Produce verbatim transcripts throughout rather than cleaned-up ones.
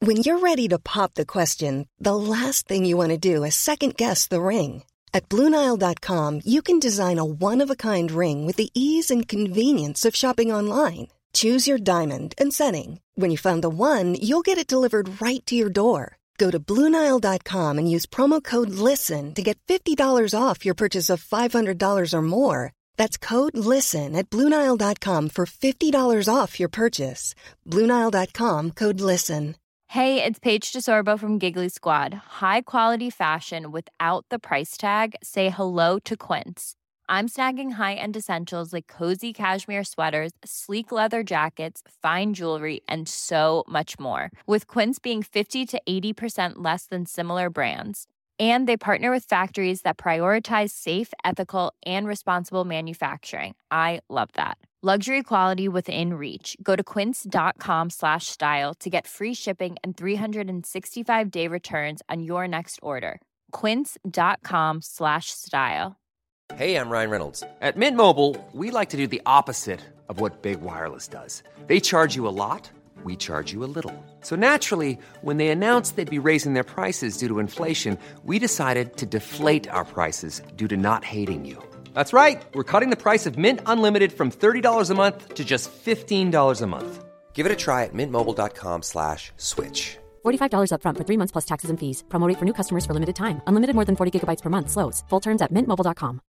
When you're ready to pop the question, the last thing you want to do is second-guess the ring. At Blue Nile dot com, you can design a one-of-a-kind ring with the ease and convenience of shopping online. Choose your diamond and setting. When you find the one, you'll get it delivered right to your door. Go to Blue Nile dot com and use promo code LISTEN to get fifty dollars off your purchase of five hundred dollars or more. That's code LISTEN at Blue Nile dot com for fifty dollars off your purchase. Blue Nile dot com, code LISTEN. Hey, it's Paige DeSorbo from Giggly Squad. High quality fashion without the price tag. Say hello to Quince. I'm snagging high-end essentials like cozy cashmere sweaters, sleek leather jackets, fine jewelry, and so much more. With Quince being fifty to eighty percent less than similar brands. And they partner with factories that prioritize safe, ethical, and responsible manufacturing. I love that. Luxury quality within reach. Go to quince.com slash style to get free shipping and three sixty-five day returns on your next order. Quince.com slash style. Hey, I'm Ryan Reynolds. At Mint Mobile, we like to do the opposite of what Big Wireless does. They charge you a lot, we charge you a little. So naturally, when they announced they'd be raising their prices due to inflation, we decided to deflate our prices due to not hating you. That's right. We're cutting the price of Mint Unlimited from thirty dollars a month to just fifteen dollars a month. Give it a try at mintmobile.com slash switch. forty-five dollars up front for three months plus taxes and fees. Promo rate for new customers for limited time. Unlimited more than forty gigabytes per month. Slows full terms at mint mobile dot com.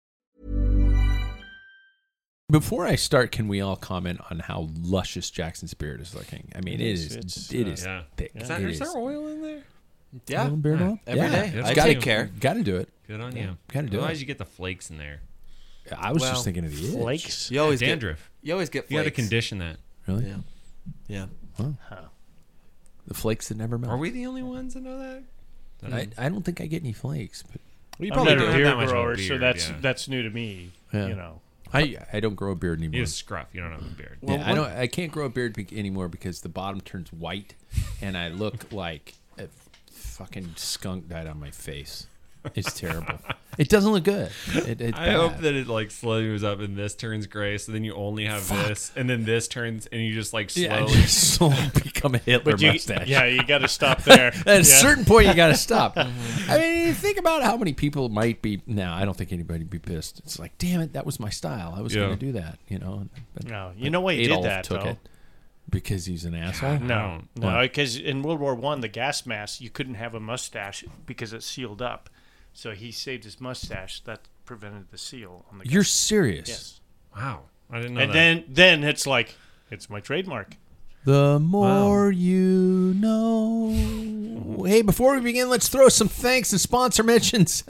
Before I start, can we all comment on how luscious Jackson's beard is looking? I mean, it is, it's, it uh, is yeah. thick. Is, that, it is is. there oil in there? Yeah, Little beard oil? every yeah. day. I Got take to, care. Got to do it. Good on you. Got to do Otherwise, it. you get the flakes in there. I was Well, just thinking of the itch. Flakes? You always Dandruff. Get, you always get You got to flakes. condition that. Really? Yeah. Yeah. Huh. The flakes that never melt. Are we the only ones that know that? I, I don't think I get any flakes, but Well, you I'm probably not do. a have that beard much of a grower, so beard, that's yeah. that's new to me. Yeah. You know, I I don't grow a beard anymore. You just scruff. You don't have a beard. yeah, I don't. I can't grow a beard be- anymore because the bottom turns white, and I look like a fucking skunk died on my face. It's terrible. It doesn't look good. It, it's I bad. hope that it like slowly moves up and this turns gray, so then you only have Fuck. this, and then this turns, and you just like slowly. Yeah, I just slowly become a Hitler but you, mustache. yeah, you got to stop there. At a Yeah. certain point, you got to stop. I mean, you think about how many people might be. Now, I don't think anybody would be pissed. It's like, damn it, that was my style. I was Yeah. going to do that, you know. But, No, you know why he Adolf did that took though? it because he's an asshole. No, no, Why? because in World War One, the gas mask, you couldn't have a mustache because it sealed up. So he saved his mustache. That prevented the seal on the. You're gas. serious? Yes. Wow, I didn't know And that. then, then it's like, it's my trademark. The more you know. Hey, before we begin, let's throw some thanks and sponsor mentions.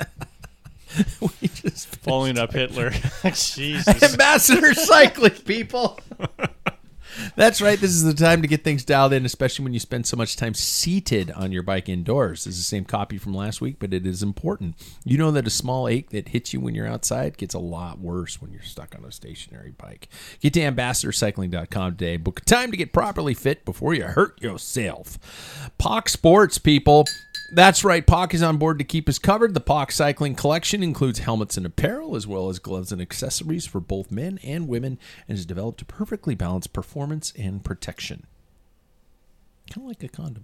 we just Following up Hitler. Jesus. Ambassador Cycling, people. That's right. This is the time to get things dialed in, especially when you spend so much time seated on your bike indoors. This is the same copy from last week, but it is important. You know that a small ache that hits you when you're outside gets a lot worse when you're stuck on a stationary bike. Get to ambassador cycling dot com today. Book a time to get properly fit before you hurt yourself. P O C Sports, people. That's right. P O C is on board to keep us covered. The P O C Cycling Collection includes helmets and apparel, as well as gloves and accessories for both men and women, and has developed a perfectly balanced performance and protection. Kind of like a condom.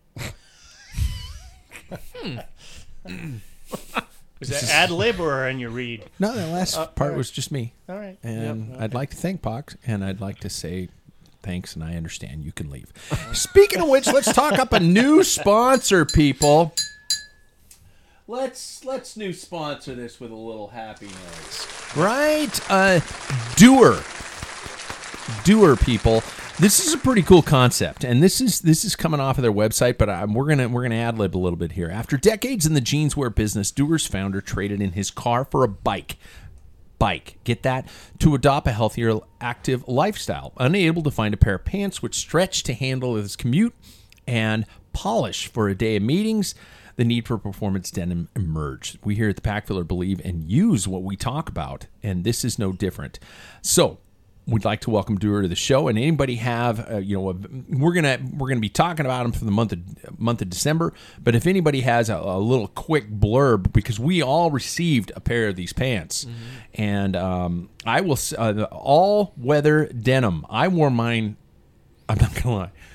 Is that ad lib or on your read? No, that last Uh, part all right. was just me. All right. And Yep, I'd okay. like to thank P O C, and I'd like to say thanks, and I understand you can leave. Speaking of which, let's talk up a new sponsor, people. Let's let's new sponsor this with a little happy noise. Right? Uh, Doer. Doer, people. This is a pretty cool concept, and this is this is coming off of their website, but I'm, we're gonna we're gonna ad lib a little bit here. After decades in the jeanswear business, Doer's founder traded in his car for a bike. Bike, get that? To adopt a healthier, active lifestyle. Unable to find a pair of pants which stretch to handle his commute and polish for a day of meetings, the need for performance denim emerged. We here at the Pack Filler believe and use what we talk about, and this is no different. So, we'd like to welcome Doer to the show, and anybody have, uh, you know, a, we're gonna we're gonna be talking about him for the month of month of December. But if anybody has a, a little quick blurb, because we all received a pair of these pants, mm-hmm. and um, I will uh, all weather denim. I wore mine. I'm not gonna lie.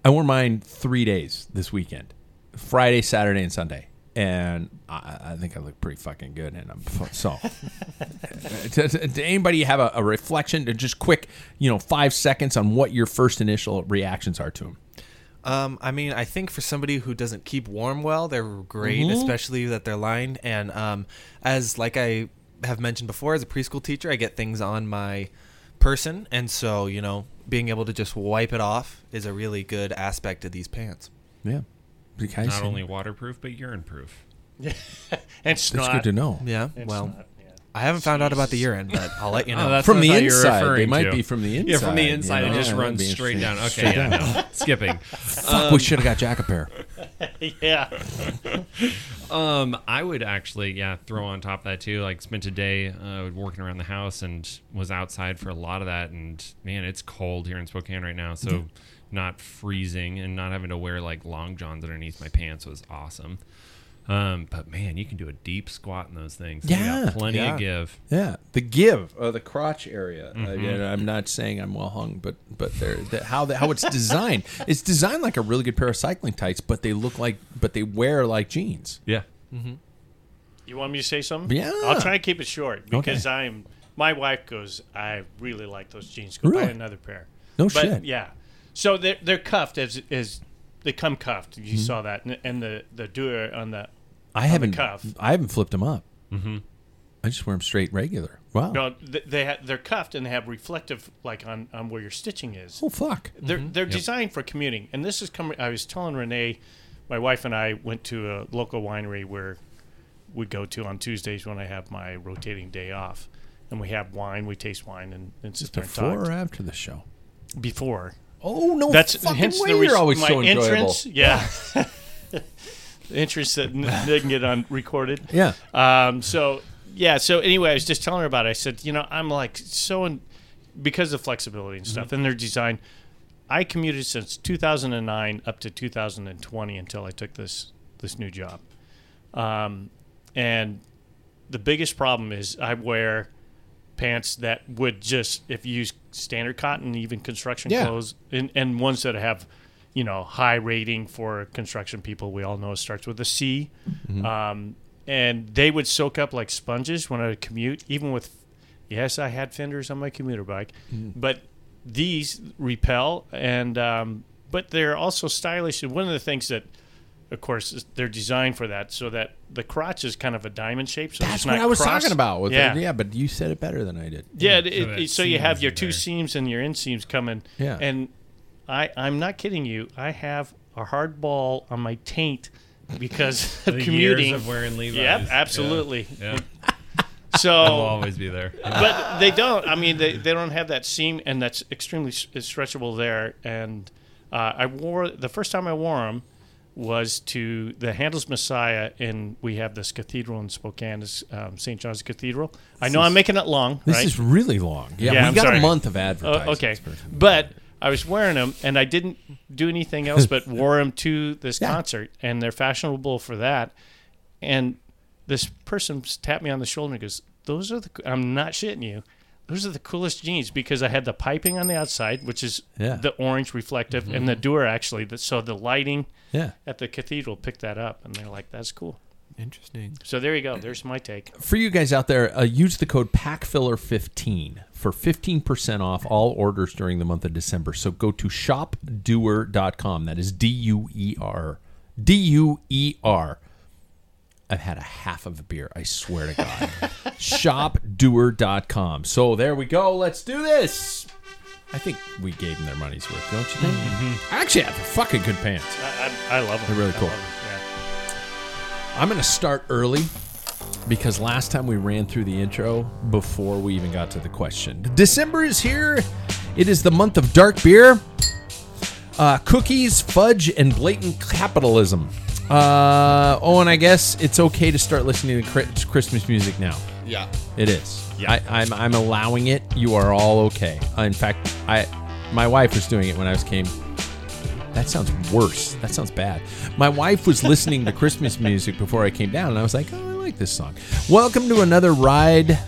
I wore mine three days this weekend, Friday, Saturday, and Sunday. And I, I think I look pretty fucking good. And I'm so. to, to, to anybody have a, a reflection, just quick, you know, five seconds on what your first initial reactions are to them? Um, I mean, I think for somebody who doesn't keep warm well, they're great, mm-hmm. especially that they're lined. And um, as like I have mentioned before, as a preschool teacher, I get things on my person, and so you know, being able to just wipe it off is a really good aspect of these pants. Yeah. Not only waterproof, but urine proof. Yeah, and snot. That's good to know. Yeah, and well, snot, yeah. I haven't found out about the urine, but I'll let you know. Oh, that's from what the I thought you were inside, referring they might to. be from the inside. Yeah, from the inside, you know? it just Yeah, runs that'd be straight down. Okay, Straight yeah, down. no, skipping. Fuck, Um, we should have got Jack a pair. Yeah. Um, I would actually, yeah, throw on top of that too. Like, spent a day uh, working around the house and was outside for a lot of that. And man, it's cold here in Spokane right now, so mm-hmm. not freezing and not having to wear like long johns underneath my pants was awesome. Um, but man, you can do a deep squat in those things. Yeah, you got plenty yeah. of give. Yeah, the give, uh, the crotch area. Mm-hmm. Uh, yeah, I'm not saying I'm well hung, but but they're, the, how the, how it's designed. It's designed like a really good pair of cycling tights, but they look like, but they wear like jeans. Yeah. Mm-hmm. You want me to say something? Yeah. I'll try to keep it short because Okay. I'm. My wife goes, I really like those jeans. Go Really? buy another pair. No but, shit. Yeah. So they're they're cuffed as as they come cuffed. You Mm-hmm. saw that, and, and the the doer on the I on haven't the cuff. I haven't flipped them up. Mm-hmm. I just wear them straight regular. Wow. No, they, they ha- they're cuffed and they have reflective, like on, on where your stitching is. Oh fuck. They're they're designed for commuting, and this is coming. I was telling Renee, my wife and I went to a local winery where we go to on Tuesdays when I have my rotating day off, and we have wine. We taste wine and, and sit there and Before talk. or after the show? Before. Oh no! That's fucking hence way the you're res- always my so enjoyable. entrance. Yeah. The entrance that n- didn't get on recorded. Yeah. Um. So yeah. So anyway, I was just telling her about it. I said, you know, I'm like so in, because of flexibility and stuff, Mm-hmm. and their design. I commuted since two thousand nine up to two thousand twenty until I took this this new job. Um, and the biggest problem is I wear pants that would just, if you use standard cotton, even construction Yeah. clothes, and, and ones that have, you know, high rating for construction people. We all know it starts with a C. Mm-hmm. Um, and they would soak up like sponges when I would commute, even with, yes, I had fenders on my commuter bike, Mm-hmm. but these repel, and um, but they're also stylish. And one of the things that, of course, is they're designed for that, so that the crotch is kind of a diamond shape. So That's it's what not I was cross. talking about. With yeah. The, yeah, but you said it better than I did. Yeah, it, So it, that it- so you have seams your in two there. seams and your inseams coming. Yeah. And I, I'm not kidding you. I have a hard ball on my taint because of The commuting. years of wearing Levi's. Yep, Yeah. absolutely. Yeah. So, I'll always be there. but they don't. I mean, they, they don't have that seam, and that's extremely s- stretchable there. And uh, I wore the first time I wore them was to the Handel's Messiah, and we have this cathedral in Spokane, this, um, Saint John's Cathedral. I know I'm making it long, This right? is really long. Yeah, Yeah, we I'm got sorry. a month of Oh, advertising. okay, but I was wearing them, and I didn't do anything else but wore them to this Yeah. concert, and they're fashionable for that. And this person tapped me on the shoulder and goes, "Those are the." I'm not shitting you. Those are the coolest jeans because I had the piping on the outside, which is Yeah. the orange reflective, and the Dura actually. That so the lighting Yeah. at the cathedral picked that up, and they're like, "That's cool." Interesting. So there you go. There's my take. For you guys out there, uh, use the code pack filler fifteen for fifteen percent off all orders during the month of December. So go to shop doer dot com. That is D U E R. D U E R. I've had a half of a beer, I swear to God. shop doer dot com. So there we go. Let's do this. I think we gave them their money's worth, don't you think? Mm-hmm. Actually, they're fucking good pants. I, I, I love them. They're really I cool. love 'em, yeah. I'm going to start early because last time we ran through the intro before we even got to the question. December is here. It is the month of dark beer, uh, cookies, fudge, and blatant capitalism. Uh, oh, and I guess it's okay to start listening to Chri- Christmas music now. Yeah. It is. I, I'm I'm allowing it. You are all okay. Uh, in fact, I my wife was doing it when I was came. That sounds worse. That sounds bad. My wife was listening to Christmas music before I came down, and I was like, oh, I like this song. Welcome to another ride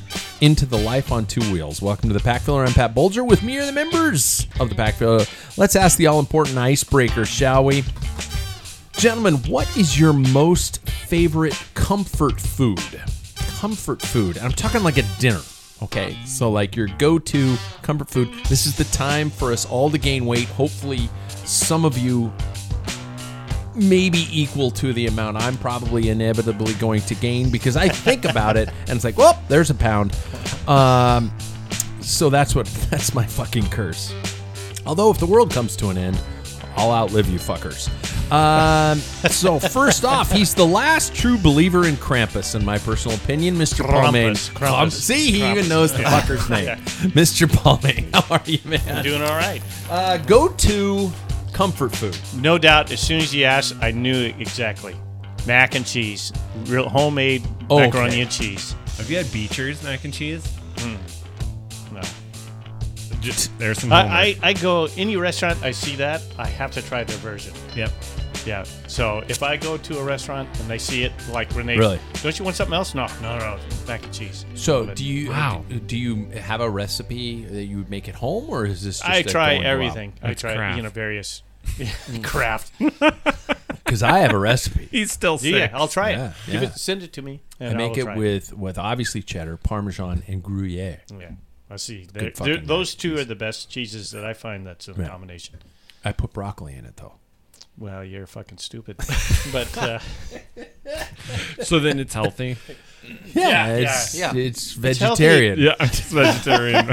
into the Life on Two Wheels. Welcome to the Pack Filler. I'm Pat Bolger. With me are the members of the Pack Filler. Let's ask the all-important icebreaker, shall we? Gentlemen, what is your most favorite comfort food? Comfort food. I'm talking like a dinner, okay? So like your go-to comfort food. This is the time for us all to gain weight. Hopefully some of you maybe equal to the amount I'm probably inevitably going to gain because I think about it and it's like, well, there's a pound. Um, so that's what that's my fucking curse. Although if the world comes to an end, I'll outlive you fuckers. Um, so first off, he's the last true believer in Krampus, in my personal opinion, Mister Palmain. Krampus, Krampus. See, he Krampus. even knows the fucker's name. Yeah. Mister Palmain, how are you, man? I'm doing all right. Uh, go to comfort food. No doubt, as soon as you asked, I knew exactly. Mac and cheese. Real homemade Okay. macaroni and cheese. Have you had Beecher's mac and cheese? No. Just, there's some. I, I, I go, any restaurant, I see that, I have to try their version. Yep. Yeah. So if I go to a restaurant and they see it, like when they. Really? Don't you want something else? No, no, no. Mac and cheese. So But do you Wow. do, do you have a recipe that you would make at home, or is this just I a try going everything. I That's try, craft. you know, various craft. Because I have a recipe. He's still sick. Yeah, I'll try Yeah, it. Give yeah. it. Send it to me. I And make will it try with with obviously cheddar, Parmesan, and Gruyere. Yeah, I see. good They're- fucking they're- those mac and two cheese. are the best cheeses that I find. That's a Yeah. combination. I put broccoli in it though. Well, you're fucking stupid. But uh, So then it's healthy. Yeah, Yeah, it's, yeah. it's It's healthy. vegetarian. Yeah, I'm just vegetarian.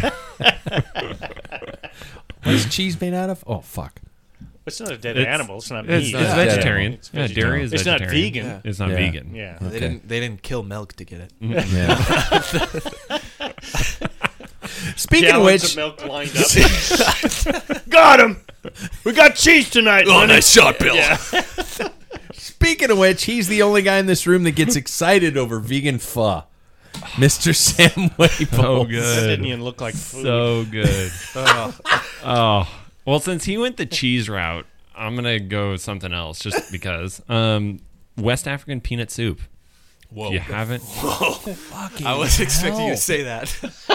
What's cheese made out of? Oh fuck. it's not a dead It's- animal. It's not it's, meat. it's Yeah. vegetarian. It's Yeah, vegetarian. dairy is It's not vegetarian. vegan. Yeah. It's not Yeah. vegan. Yeah. They Okay. didn't. They didn't kill milk to get it. Yeah. Speaking of Gallons which, of milk lined up. Got him. We got cheese tonight. Oh, nice shot, Bill. Yeah. speaking of which, he's the only guy in this room that gets excited over vegan pho. Mister Sam Waybo. So That good. didn't even look like food. So good. oh. Well, since he went the cheese route, I'm going to go with something else just because. Um, West African peanut soup. Whoa. If you haven't. I was expecting you to say that.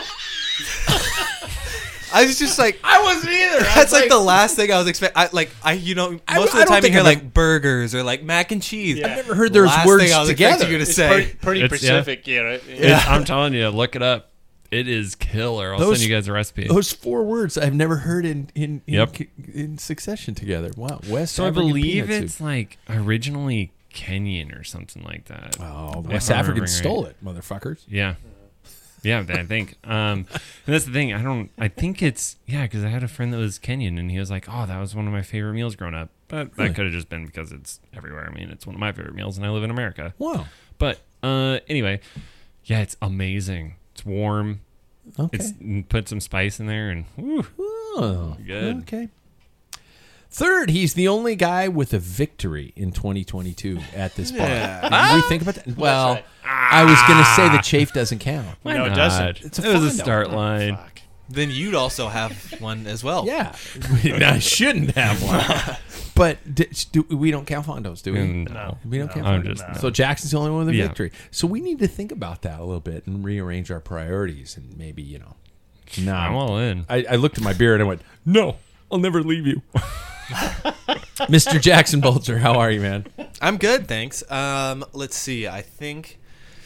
I was just like, I wasn't either. that's like, the last thing I was expecting. I like, I you know, most I- of I the don't time you think hear I've like ever- burgers or like mac and cheese. Yeah. I've never heard those Last words thing I was together. expecting you to It's say. pretty, pretty It's- yeah. Pacific, yeah. Right? It's- I'm telling you, look it up. It is killer. I'll Those- send you guys a recipe. Those four words I've never heard in in in, Yep. in succession together. Wow, West so I African believe peanut it's soup. like originally Kenyan or something like that. Oh, If West I'm Africans remembering stole it, motherfuckers. Yeah. Yeah, I think. Um, and that's the thing. I don't. I think it's yeah, because I had a friend that was Kenyan, and he was like, "Oh, that was one of my favorite meals growing up." But Really? that could have just been because it's everywhere. I mean, it's one of my favorite meals, and I live in America. Wow. But uh, anyway, yeah, it's amazing. It's warm. Okay. It's put some spice in there, and whew, Oh, Good. Okay. Third, he's the only guy with a victory in twenty twenty-two at this point. Did we think about that? Well, I was going to say the chafe doesn't count. why No, it not? doesn't. It's a it was a fun start note. line. Fuck. Then you'd also have one as well. Yeah. I shouldn't have one. But d- do, we don't count fondos, do we? Mm, No. We don't count I'm fondos. just- So Jackson's the only one with a Yeah. victory. So we need to think about that a little bit and rearrange our priorities and maybe, you know. No. I'm all in. I, I looked at my beer and I went, no, I'll never leave you. Mister Jackson Bolger, how are you, man? I'm good, thanks. Um, let's see. I think,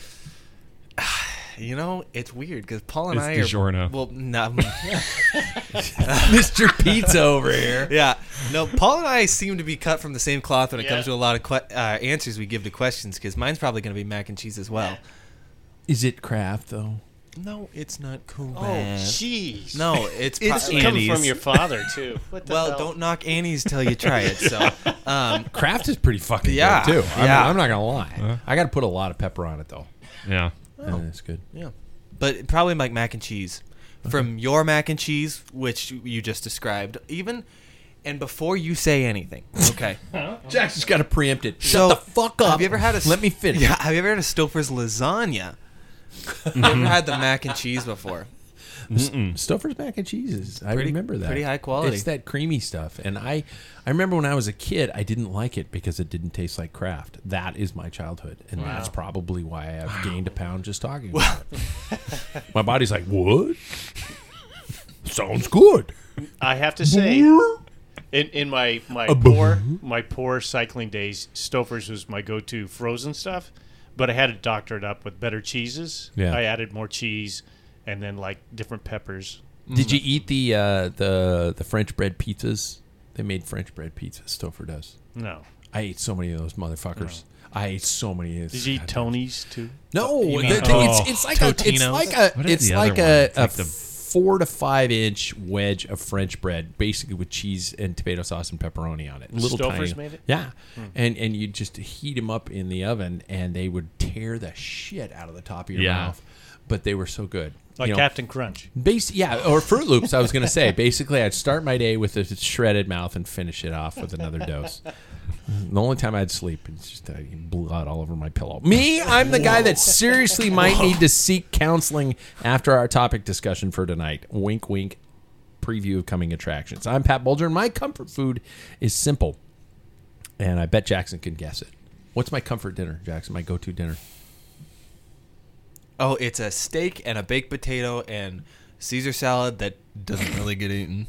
you know, it's weird because Paul and It's I DiGiorno. are. Well, no, Mister Pizza over here. yeah, no. Paul and I seem to be cut from the same cloth when it Yeah. comes to a lot of que- uh, answers we give to questions. Because mine's probably going to be mac and cheese as well. Is it Kraft, though? No, it's not cool. Oh, jeez. No, it's It's pro- coming Annie's. from your father, too. What the Well, hell? don't knock Annie's till you try it. So, um, Kraft is pretty fucking Yeah, good, too. I'm, yeah. I'm not going to lie. I got to put a lot of pepper on it, though. Yeah. And it's good. yeah, but probably like mac and cheese. From your mac and cheese, which you just described, even, and before you say anything, okay. Jackson's got to preempt it. Shut So, the fuck up. Have you ever had a? Let me finish. Yeah. Have you ever had a Stouffer's lasagna? Have you ever had the mac and cheese before? Stouffer's mac and cheese is, I Pretty- remember that. pretty high quality. It's that creamy stuff. And I, I remember when I was a kid, I didn't like it because it didn't taste like Kraft. That is my childhood. And that's probably why I have gained a pound just talking about it. My body's like, what? Sounds good. I have to say, in in my my poor my poor cycling days, Stouffer's was my go-to frozen stuff. But I had it doctored up with better cheeses. Yeah. I added more cheese, and then like different peppers. Did you eat the uh, the the French bread pizzas? They made French bread pizzas. Stouffer does. No. I ate so many of those motherfuckers. I ate so many of those. Did you eat Tony's too? No, You the- mean- the- Oh, it's it's like a it's Totino's? like a What is it's the like other a, one? It's a like the- four to five inch wedge of French bread, basically with cheese and tomato sauce and pepperoni on it. Little Stouffer's tiny, made it? yeah, and and you just heat them up in the oven, and they would tear the shit out of the top of your Yeah. mouth. But they were so good. Like You know, Captain Crunch. Base, yeah, or Fruit Loops. I was going to say. Basically, I'd start my day with a shredded mouth and finish it off with another dose. The only time I'd sleep, it's just uh, blood all over my pillow. Me, I'm the guy that seriously might need to seek counseling after our topic discussion for tonight. Wink, wink. Preview of coming attractions. I'm Pat Bulger, and my comfort food is simple, and I bet Jackson can guess it. What's my comfort dinner, Jackson? My go-to dinner. Oh, it's a steak and a baked potato and Caesar salad that doesn't really get eaten.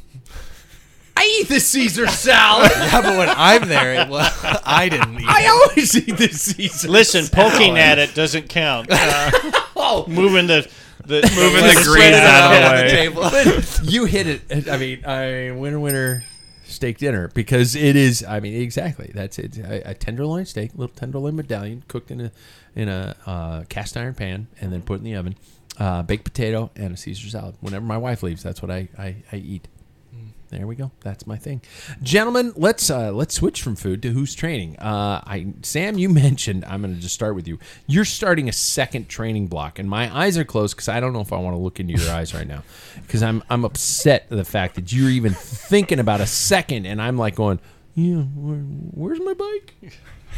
I eat the Caesar salad. Yeah, but when I'm there, it, well, I didn't eat I it. always eat the Caesar. Listen, salad. poking at it doesn't count. Uh, Oh, moving the the Moving the lettuce greens out of the on way. table. but you hit it. I mean, I winner winner steak dinner because it is. I mean, exactly. That's it. A, a tenderloin steak, little tenderloin medallion, cooked in a in a uh, cast iron pan, and then put in the oven. Uh, baked potato and a Caesar salad. Whenever my wife leaves, that's what I I, I eat. There we go. That's my thing, gentlemen. Let's uh, let's switch from food to who's training. Uh, I Sam, you mentioned. I'm going to just start with you. You're starting a second training block, and my eyes are closed because I don't know if I want to look into your eyes right now because I'm I'm upset at the fact that you're even thinking about a second, and I'm like going, yeah, where, where's my bike?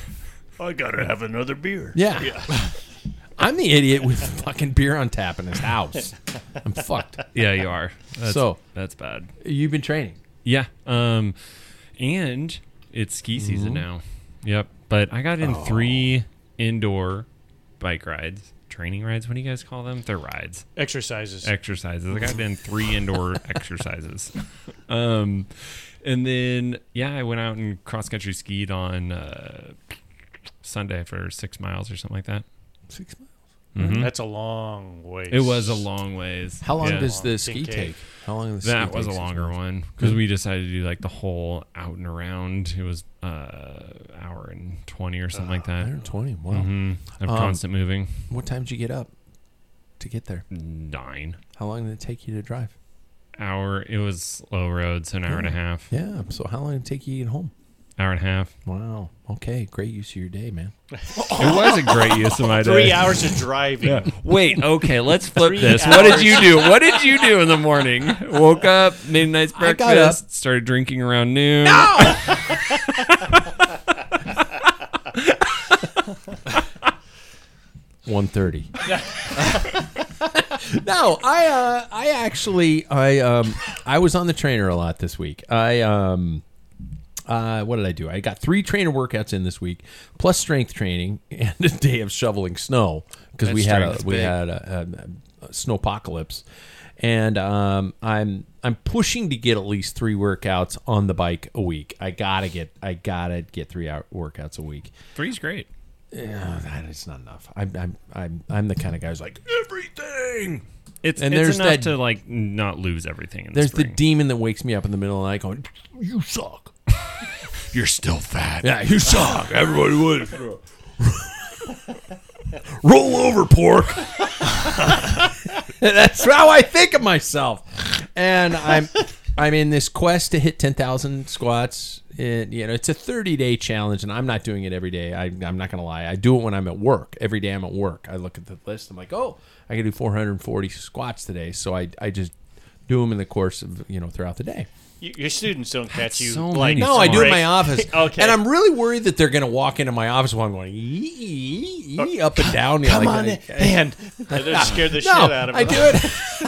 I gotta have another beer. Yeah. I'm the idiot with fucking beer on tap in his house. I'm fucked. Yeah, you are. That's, So- that's bad. You've been training. Yeah. Um, and it's ski season now. Yep. But I got in three indoor bike rides, training rides. What do you guys call them? They're rides, Exercises. exercises. I got in three indoor exercises. Um, and then yeah, I went out and cross country skied on uh, Sunday for six miles or something like that. Six miles. Mhm. That's a long way. It was a long ways. How long Yeah. does the Long ski pink cake. take? How long does the That ski was a take? longer one because we decided to do like the whole out and around. It was uh hour and twenty or something like that. one hundred twenty. Wow. Mm-hmm. Of Um, constant moving. What time did you get up to get there? Nine How long did it take you to drive? hour. It was slow road, so an hour and a half. Yeah. So how long did it take you to get home? Hour and a half. Wow. Okay. Great use of your day, man. It was a great use of my day. Three hours of driving. Yeah. Wait, okay, let's flip Three this. What hours. did you do? What did you do in the morning? Woke up, made a nice I got breakfast, up. started drinking around noon. one thirty. No, I uh, I actually I um I was on the trainer a lot this week. I um uh what did I do? I got three trainer workouts in this week, plus strength training and a day of shoveling snow because That we had a strength's we big. had a, a, a snowpocalypse, and um I'm I'm pushing to get at least three workouts on the bike a week. I gotta get I gotta get three hour workouts a week. Three's great. Yeah, that is not enough. I'm I'm I'm I'm the kind of guy who's like everything. It's, And it's there's enough that- to like not lose everything in the There's the spring. demon that wakes me up in the middle of the night going, "You suck." You're still fat. Yeah, you suck. Everybody would. Roll over, pork. That's how I think of myself. And I'm I'm in this quest to hit ten thousand squats. It, you know, it's a thirty day challenge, and I'm not doing it every day. I, I'm not going to lie. I do it when I'm at work. Every day I'm at work. I look at the list. I'm like, oh, I can do four hundred forty squats today. So I, I just do them in the course of, you know, throughout the day. Y- Your students don't catch you so like many No, I do it in my break- office. Okay. And I'm really worried that they're going to walk into my office while I'm going ee, ee, ee, up and down. You know, Come like, on, like, hand. That scared the no, shit out of me. I do it.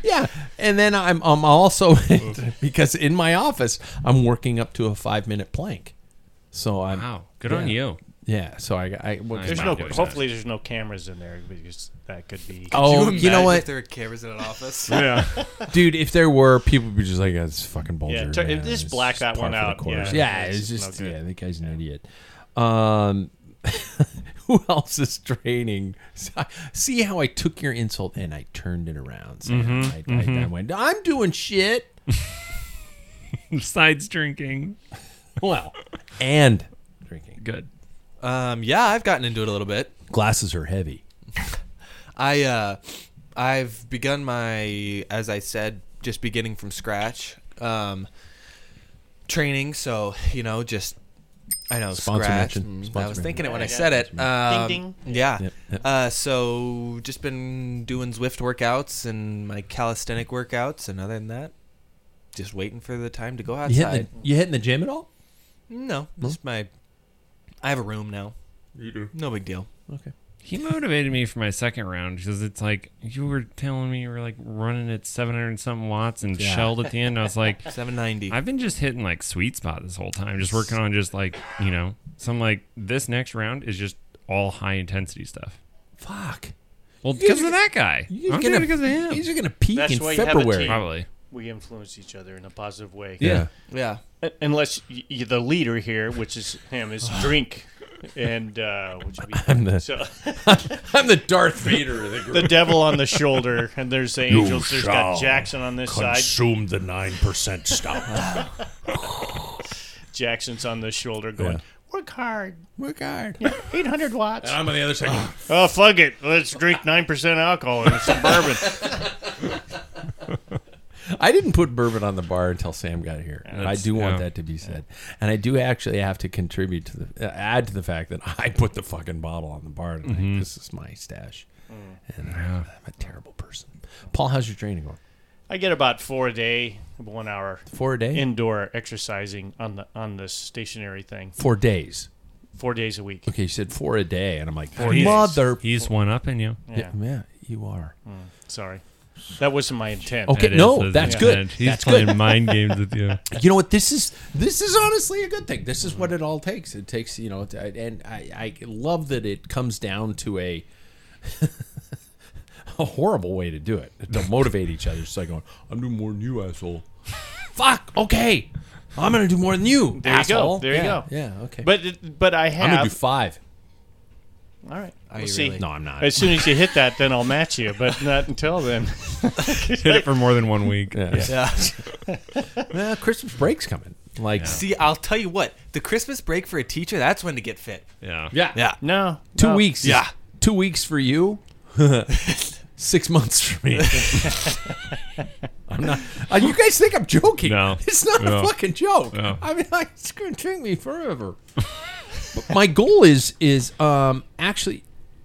Yeah, and then I'm I'm also because in my office I'm working up to a five minute plank. So I'm wow, good yeah. on you. Yeah, so I, I well, There's I'm no. not doing Hopefully, there's no cameras in there because that could be. oh, you, you know what, If there were cameras in an office, Yeah. dude? If there were, people would be just like, "It's fucking Bulger." Yeah, tur- man. just It's black that par one for the out. course." Yeah, Yeah, it's it's just no good. yeah, that guy's an idiot. Um, who else is training? See how I took your insult and I turned it around. So Mm-hmm, I, I, I went, I'm doing shit. Besides drinking. Well, and drinking. Good. um, yeah, I've gotten into it a little bit. Glasses are heavy. I uh, I've begun my, as I said, just beginning from scratch, um, training. So you know, just I know Sponsor scratch. mention. Mm, Sponsor I was mention. thinking it when Yeah, I yeah. said it. Um, Ding, ding. Yeah. Yep, yep. Uh, so just been doing Zwift workouts and my calisthenic workouts, and other than that, just waiting for the time to go You hitting, outside. the, you hitting the gym at all? No, just my. I have a room now. You do. No big deal. Okay. He motivated me for my second round because it's like you were telling me you were like running at seven hundred something watts and Yeah. shelled at the end. I was like, seven ninety. I've been just hitting like sweet spot this whole time, just working on just like, you know, so I'm like, this next round is just all high intensity stuff. Fuck. Well, You because guys of are- that guy. You I'm guys doing gonna, it because of him. These are going to peak That's in why you have a February. team. Probably. We influence each other in a positive way. Yeah. Yeah. Uh, Unless y- y- the leader here, which is him, is drink, and uh, which would be I'm the so, I'm the Darth Vader of the group. the devil on the shoulder, and there's the angels. There's got shall Jackson on this side. Consume the nine percent stout. Jackson's on the shoulder, going, Yeah. "Work hard, Work hard. eight hundred watts." I'm on the other side. Oh, fuck it. Let's drink nine percent alcohol and some bourbon. I didn't put bourbon on the bar until Sam got here. And I That's- do want yeah. that to be said. And I do actually have to contribute to the, uh, add to the fact that I put the fucking bottle on the bar tonight. Mm-hmm. This is my stash. And I'm a terrible person. Paul, how's your training going? I get about four a day, one hour Four a day? indoor exercising on the on the stationary thing, Four days. four days a week. Okay, you said four a day. And I'm like, He's- mother. He's one up in you. Yeah, Yeah, yeah, you are. sorry, that wasn't my intent. Okay, It is no, his that's intent. good. He's That's playing good. mind games with you. You know what? This is this is honestly a good thing. This is what it all takes. It takes, you know, to- and I, I love that it comes down to a a horrible way to do it to motivate each other. It's like going, I'm doing more than you, asshole. Fuck. Okay, I'm gonna do more than you. There you go. asshole. There you Yeah, go. Yeah. Okay. But it- but I I'm gonna do have. five. All right, Are we'll you see. really? No, I'm not. As soon as you hit that, then I'll match you. But not until then. Hit it for more than one week. Yeah. Yeah. Well, Christmas break's coming. Like, See, I'll tell you what. The Christmas break for a teacher, that's when to get fit. Yeah. yeah, Yeah. No, Two no. weeks. is- Yeah. Two weeks for you. Six months for me. I'm not. Uh, you guys think I'm joking? No. It's not No. a fucking joke. No. I mean, like, it's going to take me forever. But my goal is is um actually.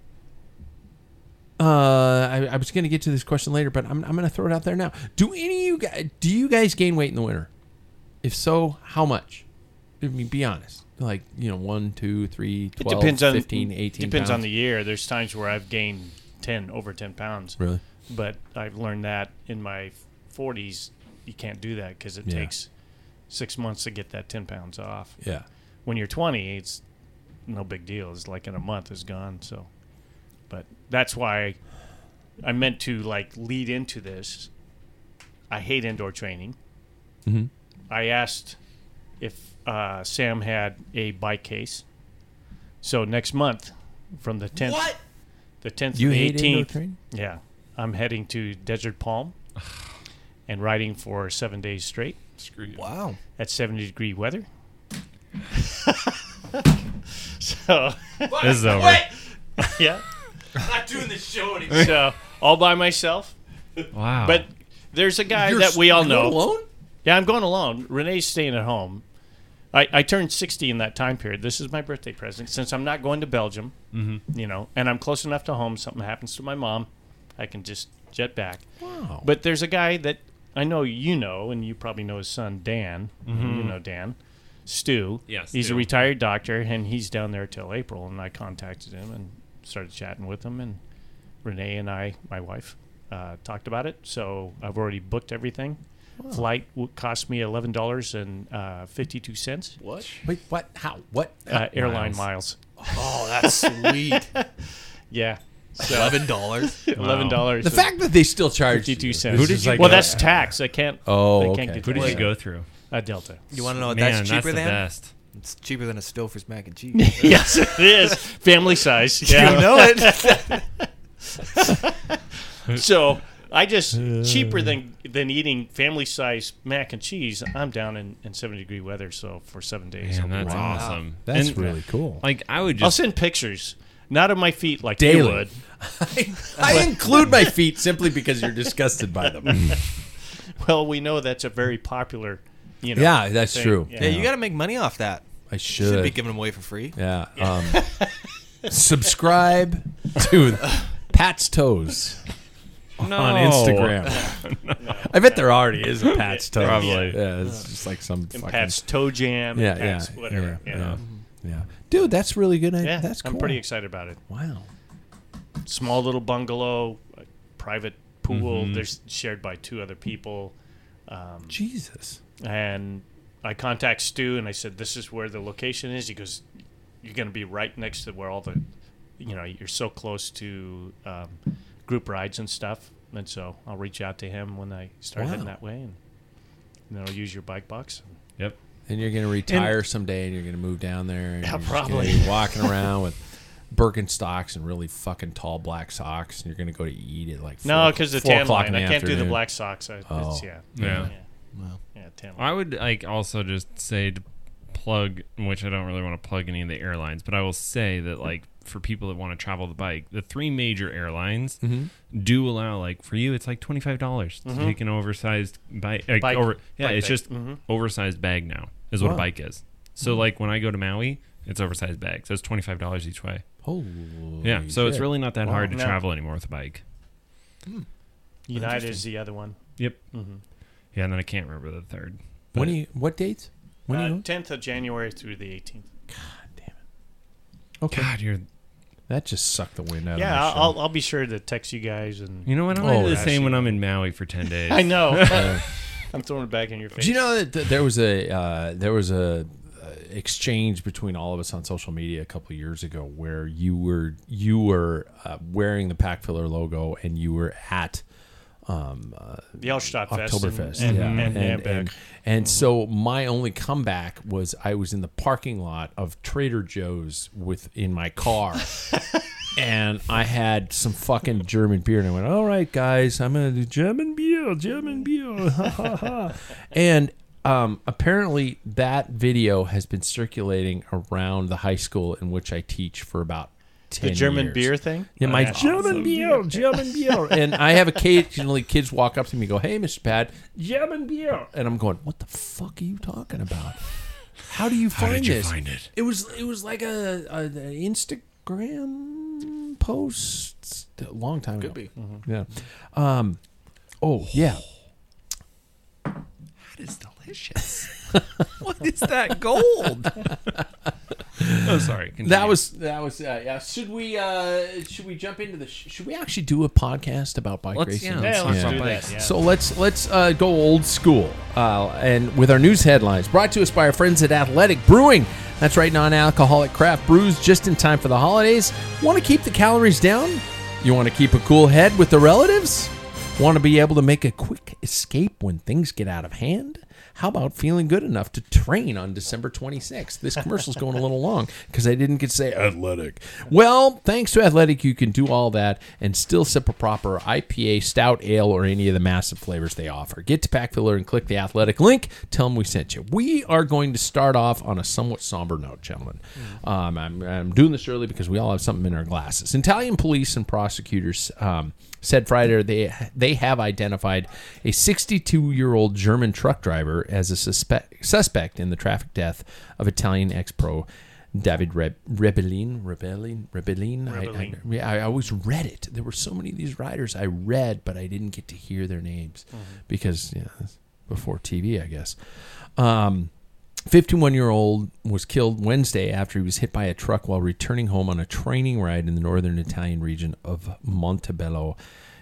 Uh, I, I was going to get to this question later, but I'm I'm going to throw it out there now. Do any of you guys do you guys gain weight in the winter? If so, how much? I mean, be honest. Like, you know, one, two, three, It twelve, depends on fifteen, eighteen. Depends on pounds? the year. There's times where I've gained ten over ten pounds. Really? But I've learned that in my forties, you can't do that because it Yeah. takes six months to get that ten pounds off. Yeah. When you're twenty, it's no big deal. It's like in a month, it's gone. So, but that's why I meant to like lead into this. I hate indoor training. Mm-hmm. I asked if uh, Sam had a bike case. So next month, from the tenth, What? the tenth You to the hate indoor eighteenth, training? yeah, I'm heading to Desert Palm and riding for seven days straight Screw you. Wow. at seventy degree weather. So This is over. yeah, Not doing the show anymore. so all by myself. Wow. But there's a guy You're that we all s- you're know. alone? Yeah, I'm going alone. Renee's staying at home. I, I turned sixty in that time period. This is my birthday present. Since I'm not going to Belgium, mm-hmm. you know, and I'm close enough to home, something happens to my mom, I can just jet back. Wow. But there's a guy that I know you know, and you probably know his son, Dan. You know Dan. Stu. Yes, He's Stu. a retired doctor, and he's down there till April, and I contacted him and started chatting with him, and Renee and I, my wife, uh, talked about it. So I've already booked everything. Wow. Flight w- cost me eleven dollars and fifty-two cents. What? Wait, what? How? What? Uh, airline miles. Oh, that's sweet. Yeah. So, eleven dollars. Eleven dollars. The fact that they still charge fifty-two cents. Who did you well, go- that's tax. I can't. Oh, they okay. can't get Who did that. you go through? Uh, Delta. You want to know what Man, that's cheaper that's the than? best. It's cheaper than a Stouffer's mac and cheese. Yes, it is. Family size. Yeah. You know it. So I just cheaper than than eating family size mac and cheese. I'm down in, in seventy degree weather, so for seven days. Man, I'll be that's right. awesome. That's And, really cool. Like I would I'll just send pictures, not of my feet like Daily. you would. I, I include my feet simply because you're disgusted by them. Well, we know that's a very popular. You know, Yeah, that's thing. true. Yeah, you got to make money off that. I You should. should be giving them away for free. Yeah. Um, subscribe to Pat's Toes no. on Instagram. I bet there already is a Pat's Toes. Probably. Yeah, it's just like some And fucking. Pat's Toe Jam. yeah, and yeah, Pat's whatever. yeah, you know. yeah, yeah. Dude, that's really good. Yeah, that's cool. I'm pretty excited about it. Wow. Small little bungalow, a private pool. Mm-hmm. There's shared by two other people. Um, Jesus. and I contact Stu and I said, "This is where the location is." He goes, "You're going to be right next to where all the, you know, you're so close to um, group rides and stuff." And so I'll reach out to him when I start Wow. heading that way, and, and then I'll use your bike box. Yep. And you're going to retire someday, and you're going to move down there. And Yeah, you're just probably. gonna be walking around with Birkenstocks and really fucking tall black socks, and you're going to go to eat at like four, No, because the four tan o'clock line. in I can't do the afternoon. black socks. I, Oh. it's, yeah. Yeah. Yeah. Wow. Yeah, tan line. I would like also just say to plug, which I don't really want to plug any of the airlines, but I will say that like for people that want to travel the bike, the three major airlines Mm-hmm. do allow like for you it's like twenty five dollars to take an oversized bike. Like, Bike- over, yeah, bike it's bag. just Mhm. oversized bag now is what Wow. a bike is. So like when I go to Maui, it's oversized bag, so it's twenty five dollars each way. Holy Yeah, so it's shit. really not that Wow. hard to No. travel anymore with a bike. United is the other one. Yep. Mm-hmm. Yeah, and then I can't remember the third. When But- do you, what dates? When do you Uh, go? tenth of January through the eighteenth. Okay. God, you're. That just sucked the wind out Yeah, of my I'll, I'll I'll be sure to text you guys and. You know what? I'm Oh, gonna do the yeah. same when I'm in Maui for ten days. I know. I'm throwing it back in your face. Do you know that th- there was a uh, there was a uh, exchange between all of us on social media a couple of years ago where you were you were uh, wearing the Pack Filler logo and you were at um, uh, the Elstadt Fest Oktoberfest, and, yeah, and, and, and, Nürnberg. and, and so my only comeback was I was in the parking lot of Trader Joe's with in my car. And I had some fucking German beer, and I went, "All right, guys, I'm gonna do German beer, German beer." Ha, ha, ha. And um, apparently, that video has been circulating around the high school in which I teach for about ten the German years. beer thing. Yeah, my That's German awesome. beer, German beer. And I have occasionally kids walk up to me and go, "Hey, Mister Pat, German beer." And I'm going, "What the fuck are you talking about? How do you find did you this?" find it? It was it was like a, a, an Instagram post a long time ago. Could be. Yeah. Um. Oh yeah. That is delicious. What is that gold? Oh, sorry. Continue. That was that was uh, yeah. Should we uh should we jump into the sh- should we actually do a podcast about bike Let's- racing? yeah, Yeah, let's let's talk do about that. bikes. Yeah. So let's let's uh, go old school, uh, and with our news headlines brought to us by our friends at Athletic Brewing. That's right, non-alcoholic craft brews just in time for the holidays. Want to keep the calories down? You want to keep a cool head with the relatives? Want to be able to make a quick escape when things get out of hand? How about feeling good enough to train on December twenty-sixth? This commercial's going a little long because I didn't get to say Athletic. Well, thanks to Athletic, you can do all that and still sip a proper I P A, stout, ale, or any of the massive flavors they offer. Get to Pack Filler and click the Athletic link. Tell them we sent you. We are going to start off on a somewhat somber note, gentlemen. Um, I'm, I'm doing this early because we all have something in our glasses. Italian police and prosecutors um, said Friday they they have identified a sixty-two-year-old German truck driver as a suspect suspect in the traffic death of Italian ex-pro David Re- Rebellin. Rebellin? Rebellin? I, I, Rebellin. yeah, I always read it. There were so many of these riders I read, but I didn't get to hear their names because, you know, before T V, I guess. Um, fifty-one-year-old was killed Wednesday after he was hit by a truck while returning home on a training ride in the northern Italian region of Montebello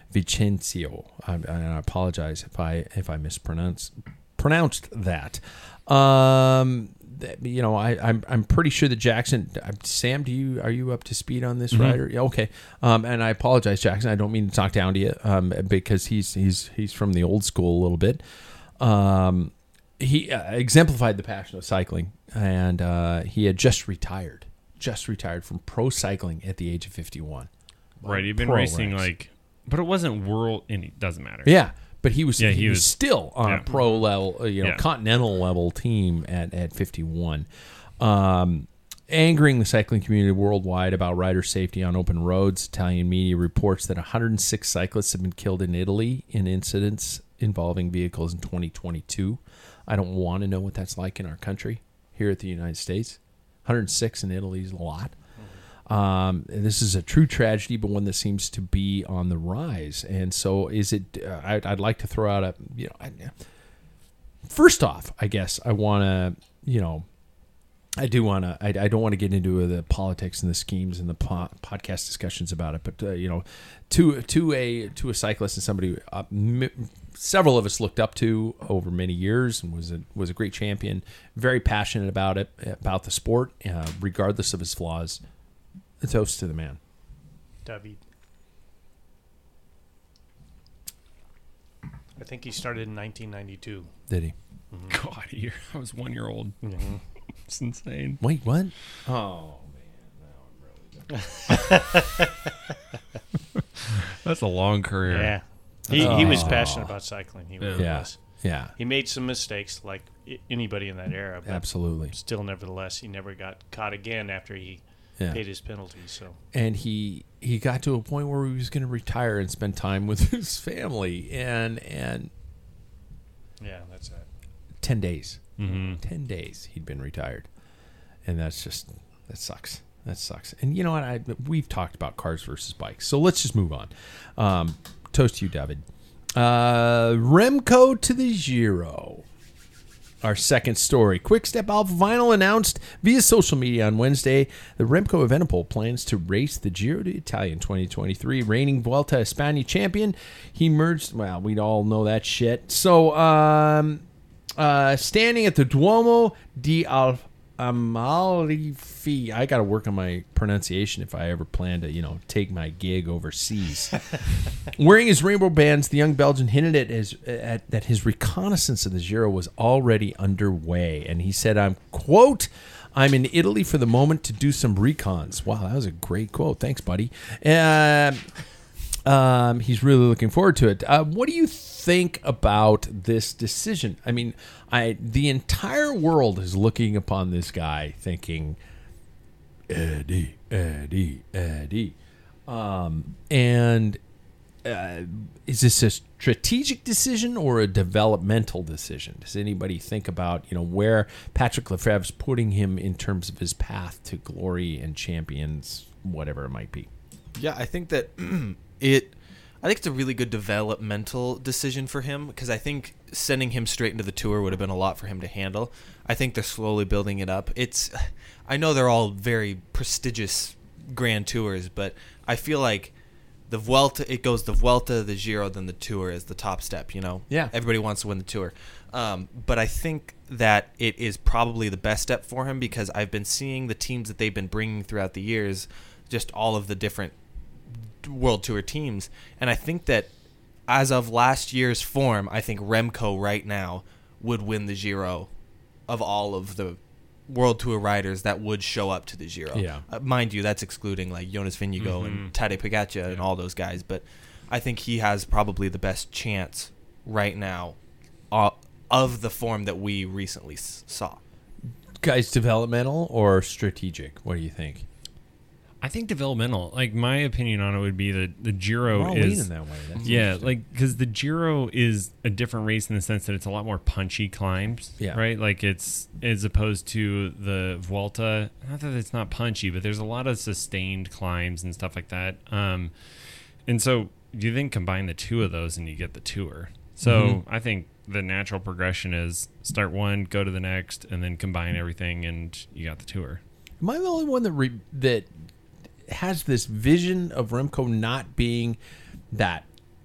Vicencio. I, I apologize if I if I mispronounced pronounced that. Um, you know, I, I'm I'm pretty sure that Jackson. Sam, do you are you up to speed on this Mm-hmm. rider? Yeah, okay. Um, and I apologize, Jackson. I don't mean to talk down to you. Um, because he's he's he's from the old school a little bit. Um, he uh, exemplified the passion of cycling, and uh, he had just retired, just retired from pro cycling at the age of fifty-one. Right, he'd been Pro racing ranks. like, but it wasn't world. And it doesn't matter. Yeah, but he was Yeah, he, he was, was- still on yeah. a pro level, uh, you know, Yeah. continental level team at at fifty-one. Um, angering the cycling community worldwide about rider safety on open roads. Italian media reports that one hundred six cyclists have been killed in Italy in incidents involving vehicles in twenty twenty-two. I don't want to know what that's like in our country here at the United States. one hundred six in Italy is a lot. Um, this is a true tragedy, but one that seems to be on the rise. And so, is it? Uh, I'd, I'd like to throw out a, you know, I, first off, I guess I want to, you know, I do want to. I, I don't want to get into the politics and the schemes and the po- podcast discussions about it, but uh, you know, to to a to a cyclist and somebody uh, m- several of us looked up to over many years and was a was a great champion, very passionate about it, about the sport, uh, regardless of his flaws. A toast to the man. David. I think he started in nineteen ninety-two. Did he? God, a year. I was one year old. Mm-hmm. It's insane. Wait, what? Oh man, now I'm really. That's a long career. Yeah. He, he was Oh. passionate about cycling. He really Yeah, was. yeah, He made some mistakes like I- anybody in that era, but absolutely. still, nevertheless, he never got caught again after he Yeah. paid his penalty. So And he he got to a point where he was going to retire and spend time with his family, and and yeah, that's it. ten days, Mm-hmm. ten days he'd been retired, and that's just that sucks. That sucks. And you know what? I we've talked about cars versus bikes, so let's just move on. Um, toast to you, David. Uh, Remco to the Giro. Our second story. Quick Step Alpha Vinyl announced via social media on Wednesday that Remco Evenepoel plans to race the Giro d'Italia in twenty twenty-three. Reigning Vuelta a España champion. He merged, well, we all know that shit. So, um, uh, standing at the Duomo di Al- Amalfi. I got to work on my pronunciation if I ever plan to, you know, take my gig overseas. Wearing his rainbow bands, the young Belgian hinted at, his, at that his reconnaissance of the Giro was already underway. And he said, I'm, quote, I'm in Italy for the moment to do some recons. Wow, that was a great quote. Thanks, buddy. Uh, um, he's really looking forward to it. Uh, what do you think about this decision? I mean, I the entire world is looking upon this guy thinking, Eddie, Eddie, Eddie. Um, and uh, is this a strategic decision or a developmental decision? Does anybody think about, you know, where Patrick Lefebvre's putting him in terms of his path to glory and champions, whatever it might be? Yeah, I think that it. I think it's a really good developmental decision for him because I think sending him straight into the tour would have been a lot for him to handle. I think they're slowly building it up. It's, I know they're all very prestigious grand tours, but I feel like the Vuelta, it goes the Vuelta, the Giro, then the Tour is the top step. You know, Yeah. everybody wants to win the Tour, um, but I think that it is probably the best step for him because I've been seeing the teams that they've been bringing throughout the years, just all of the different World Tour teams, and I think that as of last year's form, I think Remco right now would win the Giro of all of the World Tour riders that would show up to the Giro. Yeah. Uh, mind you, that's excluding like Jonas Vingegaard Mm-hmm. and Tadej Pogacar and all those guys, but I think he has probably the best chance right now uh, of the form that we recently s- saw. Guys, developmental or strategic? What do you think? I think developmental. Like my opinion on it would be that the Giro We're all is leaning that way. That's yeah, interesting. like because the Giro is a different race in the sense that it's a lot more punchy climbs. Yeah. Right. Like it's as opposed to the Vuelta. Not that it's not punchy, but there's a lot of sustained climbs and stuff like that. Um, and so you then combine the two of those and you get the Tour. So Mm-hmm. I think the natural progression is start one, go to the next, and then combine everything, and you got the Tour. Am I the only one that re- that has this vision of Remco not being that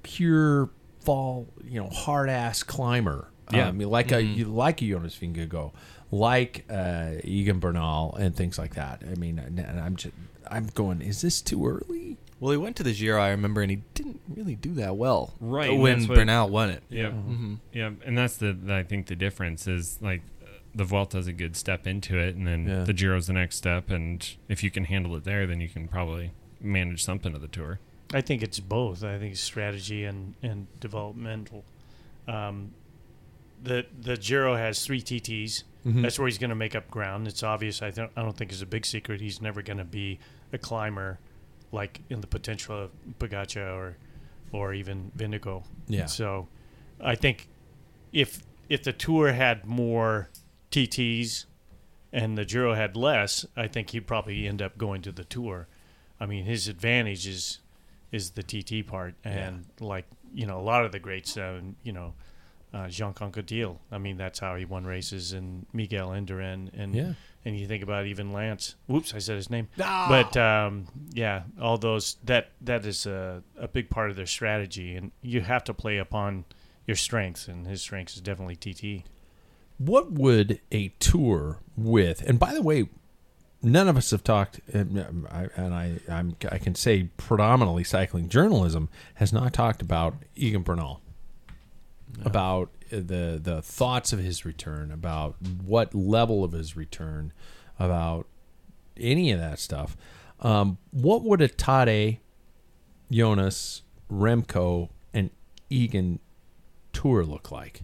pure fall, you know, hard ass climber. Yeah. Um, like mm-hmm. a like a Jonas Vingegaard, like uh, Egan Bernal, and things like that. I mean, and I'm just I'm going. Is this too early? Well, he went to the Giro, I remember, and he didn't really do that well. Right when what, Bernal won it. Yeah, mm-hmm. yeah, and that's the I think the difference is like the Vuelta's a good step into it, and then yeah. the Giro's the next step. And if you can handle it there, then you can probably manage something of the Tour. I think it's both. I think it's strategy and and developmental. Um, the the Giro has three T Ts. Mm-hmm. That's where he's going to make up ground. It's obvious. I don't I don't think it's a big secret. He's never going to be a climber like in the potential of Pogačar or or even Vingegaard. Yeah. So I think if if the Tour had more T Ts and the Giro had less, I think he'd probably end up going to the Tour. I mean, his advantage is is the T T part, and yeah. like you know, a lot of the greats, uh, you know, uh, Jean Concotil. I mean, that's how he won races, and Miguel Indurain, and yeah. and you think about even Lance. Whoops, I said his name. No! But um, yeah, all those that that is a a big part of their strategy, and you have to play upon your strengths, and his strengths is definitely T T. What would a tour with? And by the way, none of us have talked, and I, and I, I'm, I can say predominantly cycling journalism has not talked about Egan Bernal, no. about the the thoughts of his return, about what level of his return, about any of that stuff. Um, what would a Tadej, Jonas, Remco, and Egan tour look like?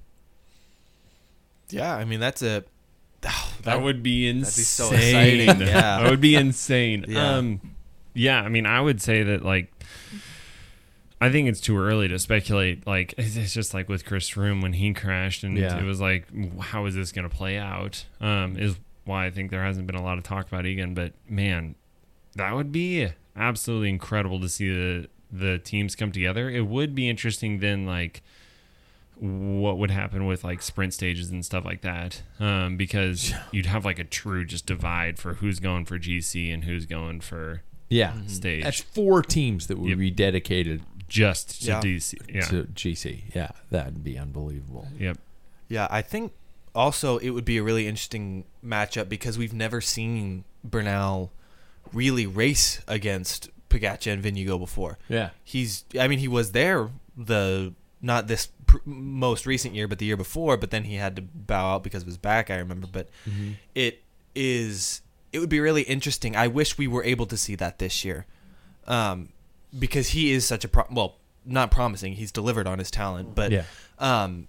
Yeah, I mean, that's a... Oh, that, that would be insane. That'd be so exciting. Yeah. That would be insane. Yeah. Um, yeah, I mean, I would say that, like, I think it's too early to speculate. Like, it's just like with Chris Froome when he crashed, and yeah. it was like, how is this going to play out? Um, is why I think there hasn't been a lot of talk about Egan. But, man, that would be absolutely incredible to see the, the teams come together. It would be interesting then, like, what would happen with like sprint stages and stuff like that, um, because you'd have like a true just divide for who's going for G C and who's going for yeah stage. That's four teams that would yep. be dedicated just to yeah. D C, yeah. to G C. Yeah, that'd be unbelievable. Yep. Yeah, I think also it would be a really interesting matchup because we've never seen Bernal really race against Pogačar and Vingegaard before. Yeah, he's. I mean, he was there the. Not this pr- most recent year, but the year before. But then he had to bow out because of his back, I remember. But mm-hmm. it is, it would be really interesting. I wish we were able to see that this year, um, because he is such a pro- well, not promising. He's delivered on his talent, but yeah. um,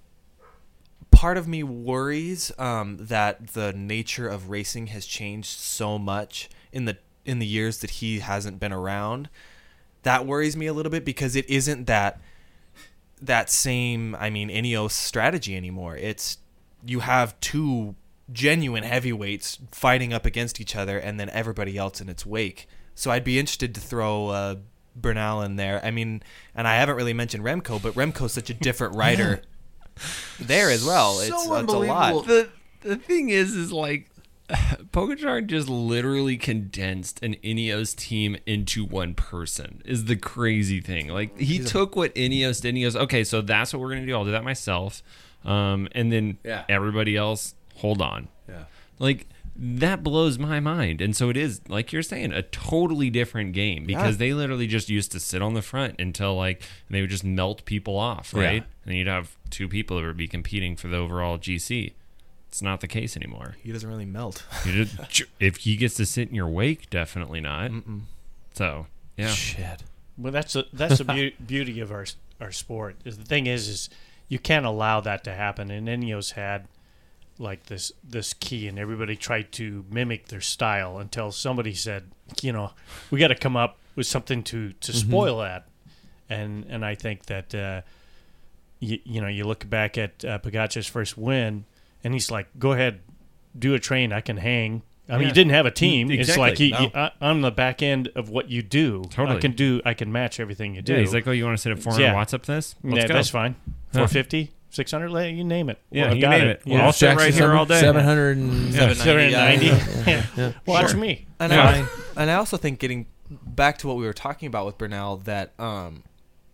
part of me worries um, that the nature of racing has changed so much in the in the years that he hasn't been around. That worries me a little bit because it isn't that. that same, I mean, Ineos strategy anymore. It's you have two genuine heavyweights fighting up against each other and then everybody else in its wake. So I'd be interested to throw uh, Bernal in there. I mean, and I haven't really mentioned Remco, but Remco's such a different rider there as well. So it's, unbelievable. it's a lot. The, the thing is, is like, Pogačar just literally condensed an Ineos team into one person is the crazy thing. Like he He's took a- what Ineos did and he goes, okay, so that's what we're going to do. I'll do that myself. Um, and then yeah. everybody else, hold on. Yeah. Like that blows my mind. And so it is, like you're saying, a totally different game because yeah. they literally just used to sit on the front until like they would just melt people off, right? Yeah. And you'd have two people that would be competing for the overall G C. It's not the case anymore. He doesn't really melt. You just, if he gets to sit in your wake, definitely not. Mm-mm. So, yeah. Shit. Well, that's a, that's the be- beauty of our our sport. Is the thing is, is you can't allow that to happen. And Ineos had like this this key, and everybody tried to mimic their style until somebody said, you know, we got to come up with something to to mm-hmm. spoil that. And and I think that uh, you you know you look back at uh, Pogačar's first win. And he's like, go ahead, do a train. I can hang. I mean, yeah. he didn't have a team. Exactly. It's like he, no. he, I, I'm the back end of what you do. Totally. I can do. I can match everything you do. Yeah, he's like, oh, you want to sit at four hundred yeah. watts up this? Let's yeah, go. that's fine. four fifty, six hundred, you name it. Yeah, well, you got name it. it. Well, I'll sit right here all day. seven hundred and yeah, seven ninety. Yeah. Yeah. Watch Sure. me. And, yeah. I, and I also think getting back to what we were talking about with Bernal, that um,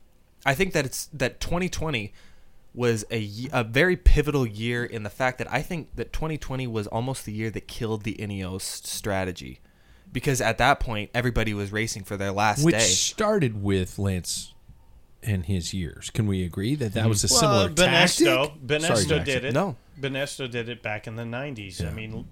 I think that it's that twenty twenty was a, a very pivotal year in the fact that I think that twenty twenty was almost the year that killed the Ineos strategy, because at that point everybody was racing for their last Which day. Which started with Lance and his years. Can we agree that that was a well, similar Benesto, tactic? Benesto Sorry, did it. No. Benesto did it back in the nineties. Yeah. I mean,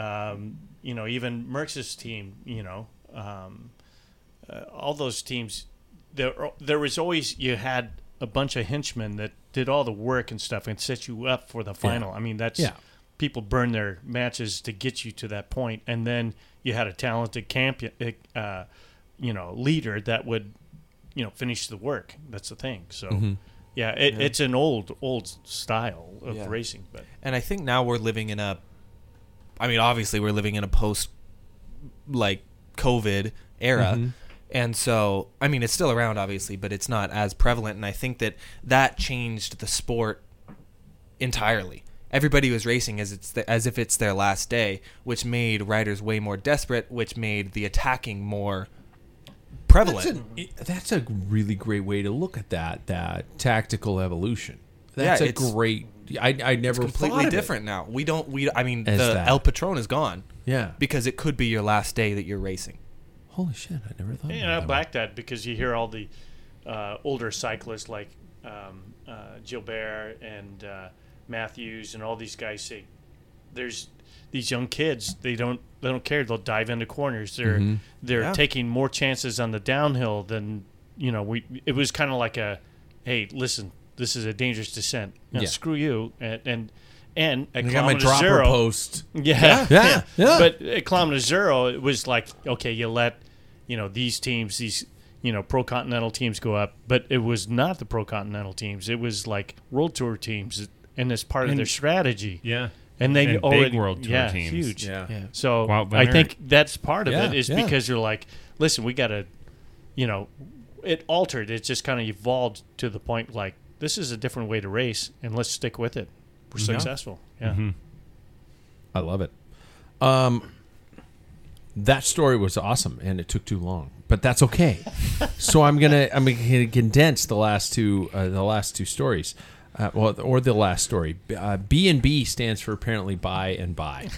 um, you know, even Merckx's team, you know, um, uh, all those teams, there, there was always, you had a bunch of henchmen that did all the work and stuff and set you up for the final. Yeah. I mean, that's Yeah. people burn their matches to get you to that point, and then you had a talented camp, uh, you know, leader that would, you know, finish the work. That's the thing. So, Mm-hmm. yeah, it, Yeah. it's an old, old style of Yeah. racing. But And I think now we're living in a, I mean, obviously we're living in a post, like, COVID era. Mm-hmm. And so, I mean, it's still around, obviously, but it's not as prevalent. And I think that that changed the sport entirely. Everybody was racing as it's the, as if it's their last day, which made riders way more desperate, which made the attacking more prevalent. That's a, that's a really great way to look at that, that tactical evolution. That's Yeah, a it's- great... I, I never It's completely thought of it. different now. We don't, we, I mean, As the that. El Patron is gone. Yeah. Because it could be your last day that you're racing. Holy shit, I never thought you of know, I that. back that because you hear all the uh, older cyclists like um, uh, Gilbert and uh, Matthews and all these guys say, "There's these young kids. They don't they don't care. They'll dive into corners. They're Mhm. they're Yeah. taking more chances on the downhill than you know. We it was kind of like a, hey, listen, this is a dangerous descent. Now, Yeah. screw you." And and, and at I got my kilometer dropper zero, post. Yeah, Yeah, yeah. But at kilometer zero, it was like, okay, you let, you know, these teams, these, you know, pro continental teams go up, but it was not the pro continental teams. It was like world tour teams, and as part of And- their strategy. Yeah. And they And big already world tour yeah, teams. huge. Yeah. Yeah. So Wout I Van think Aert. that's part of Yeah, it is yeah. because you're like, listen, we got to, you know, it altered. It just kind of evolved to the point like this is a different way to race, and let's stick with it. We're successful. Yeah. Mm-hmm. I love it. Um, that story was awesome, and it took too long, but that's okay. so I'm gonna I'm gonna condense the last two uh, the last two stories, uh, well, or the last story. Uh, B and B stands for apparently buy and buy.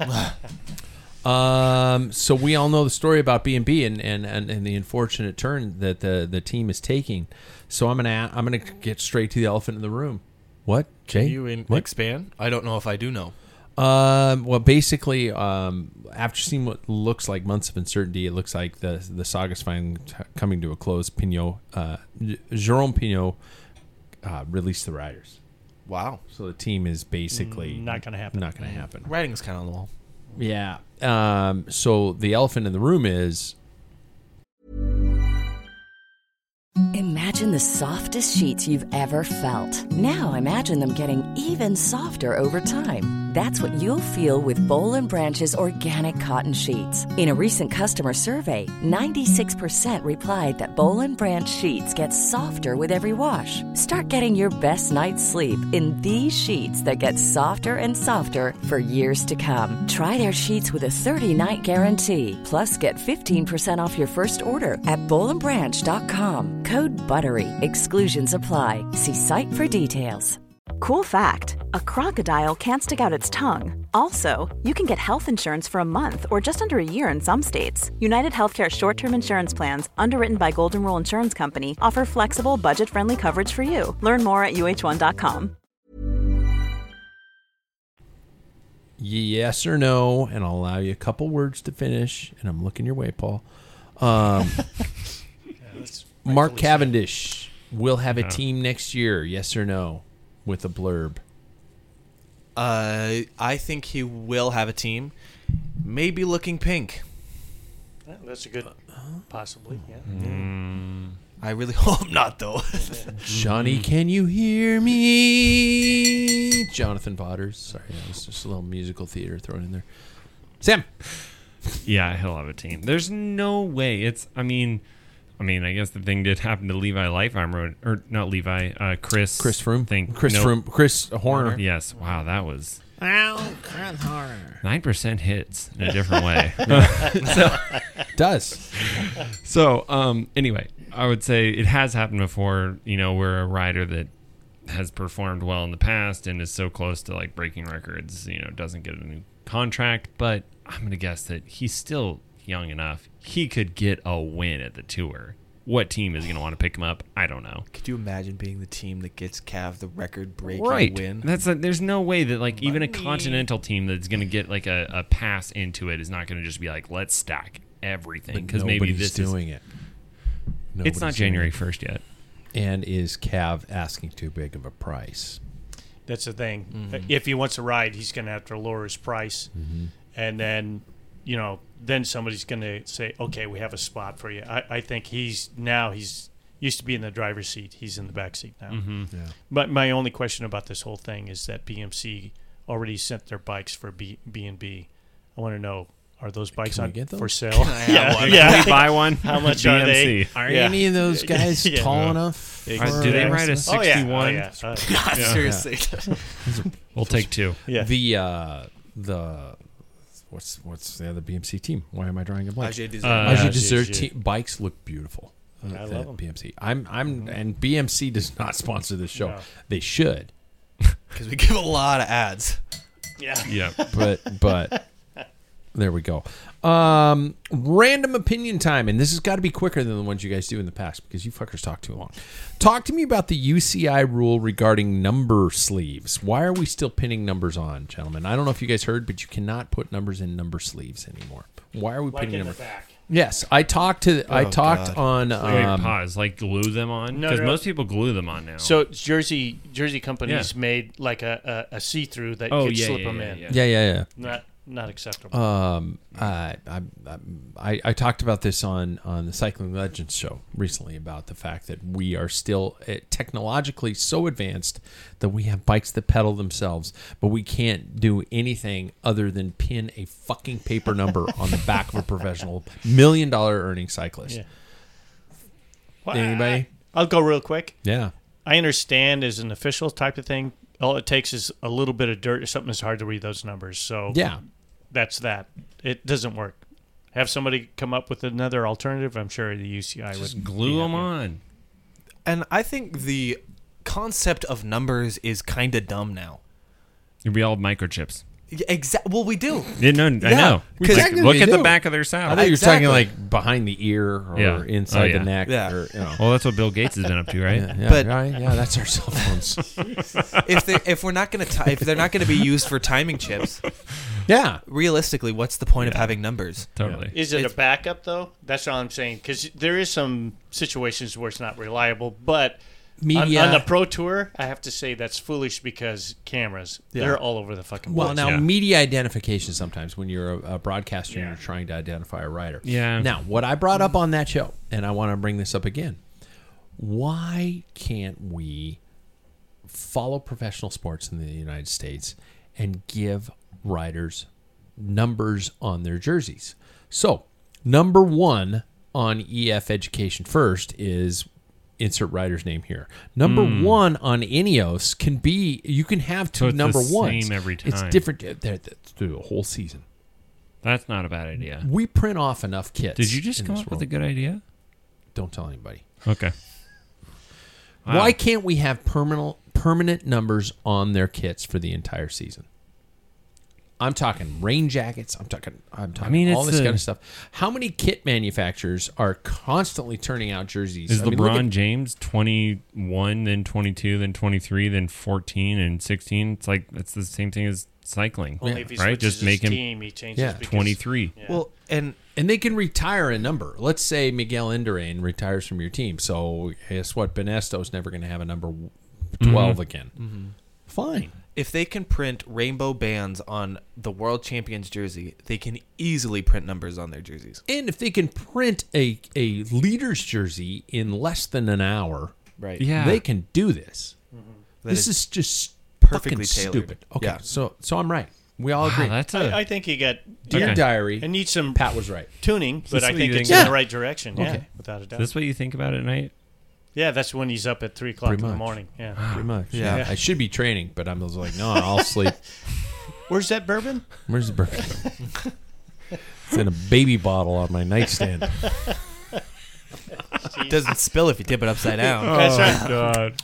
um, so we all know the story about B and B and and and the unfortunate turn that the the team is taking. So I'm gonna I'm gonna get straight to the elephant in the room. What, Jay? Can you in- What? expand? I don't know if I do know. Um, well, basically, um, after seeing what looks like months of uncertainty, it looks like the the saga's finally t- coming to a close. Pinot, uh, J- Jerome Pinot, uh, released the riders, Wow. so the team is basically Mm, Not gonna happen. Not going to happen. Writing's kind of on the wall. Yeah. Um. So the elephant in the room is Imagine the softest sheets you've ever felt. Now imagine them getting even softer over time. That's what you'll feel with Boll and Branch's organic cotton sheets. In a recent customer survey, ninety-six percent replied that Boll and Branch sheets get softer with every wash. Start getting your best night's sleep in these sheets that get softer and softer for years to come. Try their sheets with a thirty-night guarantee. Plus, get fifteen percent off your first order at boll and branch dot com. Code BUTTERY. Exclusions apply. See site for details. Cool fact, a crocodile can't stick out its tongue. Also, you can get health insurance for a month or just under a year in some states. United Healthcare short-term insurance plans, underwritten by Golden Rule Insurance Company, offer flexible, budget-friendly coverage for you. Learn more at U H one dot com. yes or no, and I'll allow you a couple words to finish. And I'm looking your way, Paul. Um, Mark Cavendish will have a Yeah. team next year. Yes or no? With a blurb. Uh, I think he will have a team. Maybe looking pink. Yeah, that's a good, possibly, yeah. Mm. I really hope not, though. Johnny, can you hear me? Jonathan Potters. Sorry, that was just a little musical theater thrown in there. Sam. Yeah, he'll have a team. There's no way. It's. I mean, I mean, I guess the thing did happen to Levi Leipheimer, or not Levi, uh, Chris. Chris Froome. Think Chris no- Froome. Chris Horner. Yes. Wow, that was Ow, Chris Horner. nine percent hits in a different way. Does. So, um, anyway, I would say it has happened before, you know, where a rider that has performed well in the past and is so close to like breaking records, you know, doesn't get a new contract. But I'm going to guess that he's still young enough. He could get a win at the Tour. What team is going to want to pick him up? I don't know. Could you imagine being the team that gets Cav the record-breaking right. win? That's a, there's no way that like Money. even a continental team that's going to get like a, a pass into it is not going to just be like, let's stack everything because maybe this doing is, it. Nobody's it's not January first yet. And is Cav asking too big of a price? That's the thing. Mm-hmm. If he wants to ride, he's going to have to lower his price, mm-hmm. and then. You know, then somebody's going to say, okay, we have a spot for you. I, I think he's now he's used to be in the driver's seat. He's in the back seat now. Mm-hmm. Yeah. But my only question about this whole thing is that B M C already sent their bikes for B and B. I want to know, are those bikes Can we on get those? for sale? Can I have yeah, one? yeah. Can we buy one? How much B M C. are they? Are yeah. any of those guys Yeah. tall Yeah. enough? Are- for do they us? ride a Oh, yeah. sixty-one? Oh, yeah. Uh, God, Yeah. seriously. We'll take two. yeah. The uh, the what's what's the other B M C team? Why am I drawing a blank? Ajay Desert. Uh, Ajay Yeah, Desert Ajay. team bikes look beautiful. I uh, love 'em. B M C. I'm I'm and B M C does not sponsor this show. No. They should, Because we give a lot of ads. Yeah. Yeah. but but there we go. Um, random opinion time, and this has got to be quicker than the ones you guys do in the past because you fuckers talk too long. Talk to me about the U C I rule regarding number sleeves. Why are we still pinning numbers on, gentlemen? I don't know if you guys heard, but you cannot put numbers in number sleeves anymore. Why are we Like pinning in the numbers? back. Yes, I talked to I Oh, talked God. on. Wait, Um, pause. Like glue them on? No, Because no. most people glue them on now. So Jersey Jersey companies Yeah. made like a, a, a see-through that oh, you could yeah, slip yeah, them yeah, in. yeah. yeah, yeah, yeah. Not not acceptable. Um, I, I, I, I talked about this on, on the Cycling Legends show recently about the fact that we are still uh, technologically so advanced that we have bikes that pedal themselves, but we can't do anything other than pin a fucking paper number on the back of a professional million dollar earning cyclist. Yeah. Well, Anybody? I, I'll go real quick. Yeah. I understand as an official type of thing, all it takes is a little bit of dirt or something that's hard to read those numbers. So Yeah. that's that. It doesn't work. Have somebody come up with another alternative. I'm sure the U C I Just would glue be them happy. on. And I think the concept of numbers is kind of dumb now. You'll be all microchips. Exactly. Well, we do. Yeah, no, I Yeah, know. because- Like, Technically look you at the do. back of their I saddle. thought you were Exactly. talking like behind the ear or Yeah. inside Oh, yeah. the neck. Yeah. Or, you know. Well, that's what Bill Gates has been up to, right? Yeah, yeah, But- right? Yeah, that's our cell phones. if they if we're not gonna ti if they're not gonna be used for timing chips, Yeah. realistically, what's the point of having numbers? Totally. Is it It's- a backup though? That's all I'm saying. Because there is some situations where it's not reliable, but Media. on, on the Pro Tour, I have to say that's foolish because cameras, Yeah. they're all over the fucking Well, place. now Yeah. media identification sometimes when you're a, a broadcaster and you're trying to identify a rider. Yeah. Now, what I brought up on that show, and I want to bring this up again, why can't we follow professional sports in the United States and give riders numbers on their jerseys? So, number one on E F Education First is insert rider's name here. Number one on Ineos can be, you can have two So it's the number same ones. every It's time. different uh, they're- they're through a whole season. That's not a bad idea. We print off enough kits. Did you just in come this up with world. a good idea? Don't tell anybody. Okay. Wow. Why can't we have permanent permanent numbers on their kits for the entire season? I'm talking rain jackets. I'm talking. I'm talking. mean, all it's this a- kind of stuff. How many kit manufacturers are constantly turning out jerseys? Is I mean, look LeBron at- James twenty-one, then twenty-two, then twenty-three, then fourteen, and sixteen? It's like that's the same thing as cycling, Only if he right? switches Just make his him team, he changes Yeah. because- twenty-three. Yeah. Well, and And they can retire a number. Let's say Miguel Indurain retires from your team. So guess what? Benesto's never going to have a number twelve Mm-hmm. again. Fine. if they can print rainbow bands on the world champions jersey, they can easily print numbers on their jerseys. And if they can print a, a leader's jersey in less than an hour, Right. Yeah. they can do this. That This is is just perfectly fucking tailored. stupid. Okay, Yeah. so so I'm right. We all Wow, agree. that's a I, I think you got Dear Okay. Diary, it needs some Pat was right. tuning, Is but this I what think you it's think? in Yeah. the right direction. Yeah, Okay. without a doubt. is this what you think about at night? Yeah, that's when he's up at three o'clock Pretty in the much. morning. Yeah. Pretty much. Yeah. Yeah. I should be training, but I'm just like, no, I'll sleep. Where's that bourbon? Where's the bourbon? It's in a baby bottle on my nightstand. Jesus. Jeez. Doesn't spill if you tip it upside down. Oh, that's right. God.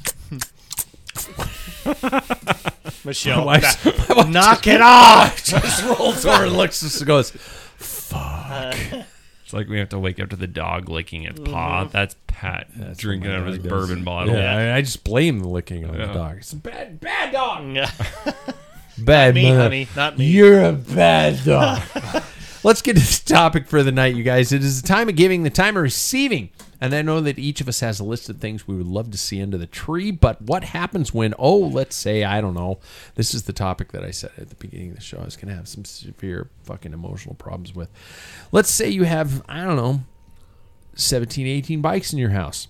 Michelle, My that- wife's- my wife knock just- it off. Just rolls over and looks and goes, fuck. It's like we have to wake up to the dog licking its paw. That's Pat That's drinking what out my of his dog does. bourbon bottle. Yeah, I, I just blame the licking on Yeah. the dog. It's a bad, bad dog. Yeah. Bad Not me, mother- honey. Not me. You're a bad dog. Let's get to the topic for the night, you guys. It is the time of giving, the time of receiving. And I know that each of us has a list of things we would love to see under the tree, but what happens when, oh, let's say, I don't know, this is the topic that I said at the beginning of the show I was going to have some severe fucking emotional problems with. Let's say you have, I don't know, seventeen, eighteen bikes in your house.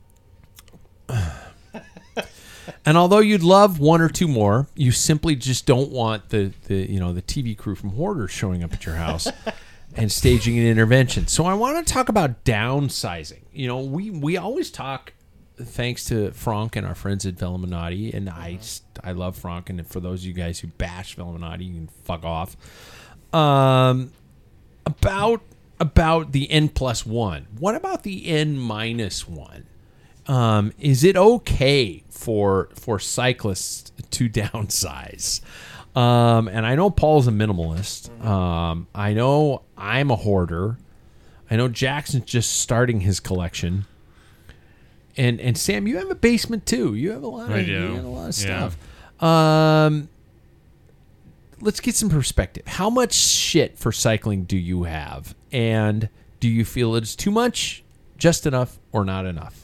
And although you'd love one or two more, you simply just don't want the, the you know the T V crew from Hoarders showing up at your house and staging an intervention. So I want to talk about downsizing. You know, we, we always talk, thanks to Frank and our friends at Veluminati, and I I love Frank, and for those of you guys who bash Veluminati, you can fuck off. Um, about about the N plus one. What about the N minus one? Um, is it okay for for cyclists to downsize? Um, and I know Paul's a minimalist. Um, I know I'm a hoarder. I know Jackson's just starting his collection. And and Sam, you have a basement too. You have a lot of I you do. have a lot of Yeah. stuff. Um, let's get some perspective. How much shit for cycling do you have? And do you feel it's too much, just enough, or not enough?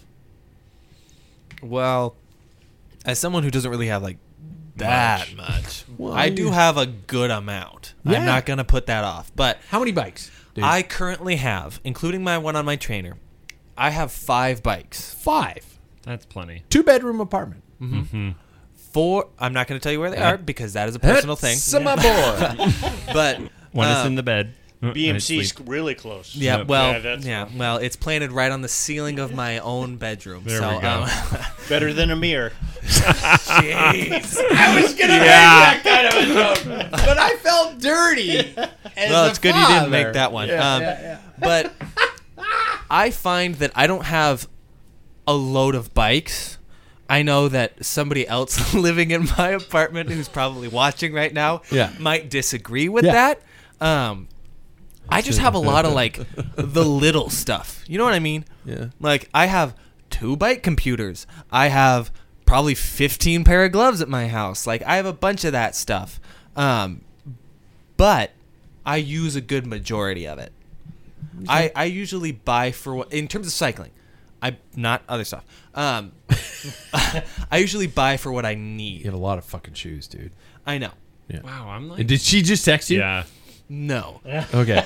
Well, as someone who doesn't really have like that much, Well, I do you- have a good amount. Yeah. I'm not gonna put that off. But How many bikes? dude? I currently have, including my one on my trainer, I have five bikes. Five. That's plenty. Two bedroom apartment. Four. I'm not gonna tell you where they are because that is a personal thing. That's my boy. But One is um, in the bed. B M I C's sleep. really close. Yeah, Yep. well, Yeah, that's- yeah, well, it's planted right on the ceiling of my own bedroom. There so, we go. Um, Better than a mirror. jeez. I was gonna make that kind of a joke, but I felt dirty. As Well, a it's good you didn't make father. that one. Yeah, um, yeah, yeah. But I find that I don't have a load of bikes. I know that somebody else living in my apartment who's probably watching right now Yeah. might disagree with Yeah. that. Um, I just have a lot of like the little stuff. You know what I mean? Yeah. Like I have two bike computers. I have probably fifteen pair of gloves at my house. Like I have a bunch of that stuff. Um, but I use a good majority of it. I, I usually buy for what in terms of cycling. I not other stuff. Um, I usually buy for what I You need. have a lot of fucking shoes, dude. I know. Yeah. Wow, I'm like. And did she just text you? Yeah. No. Okay.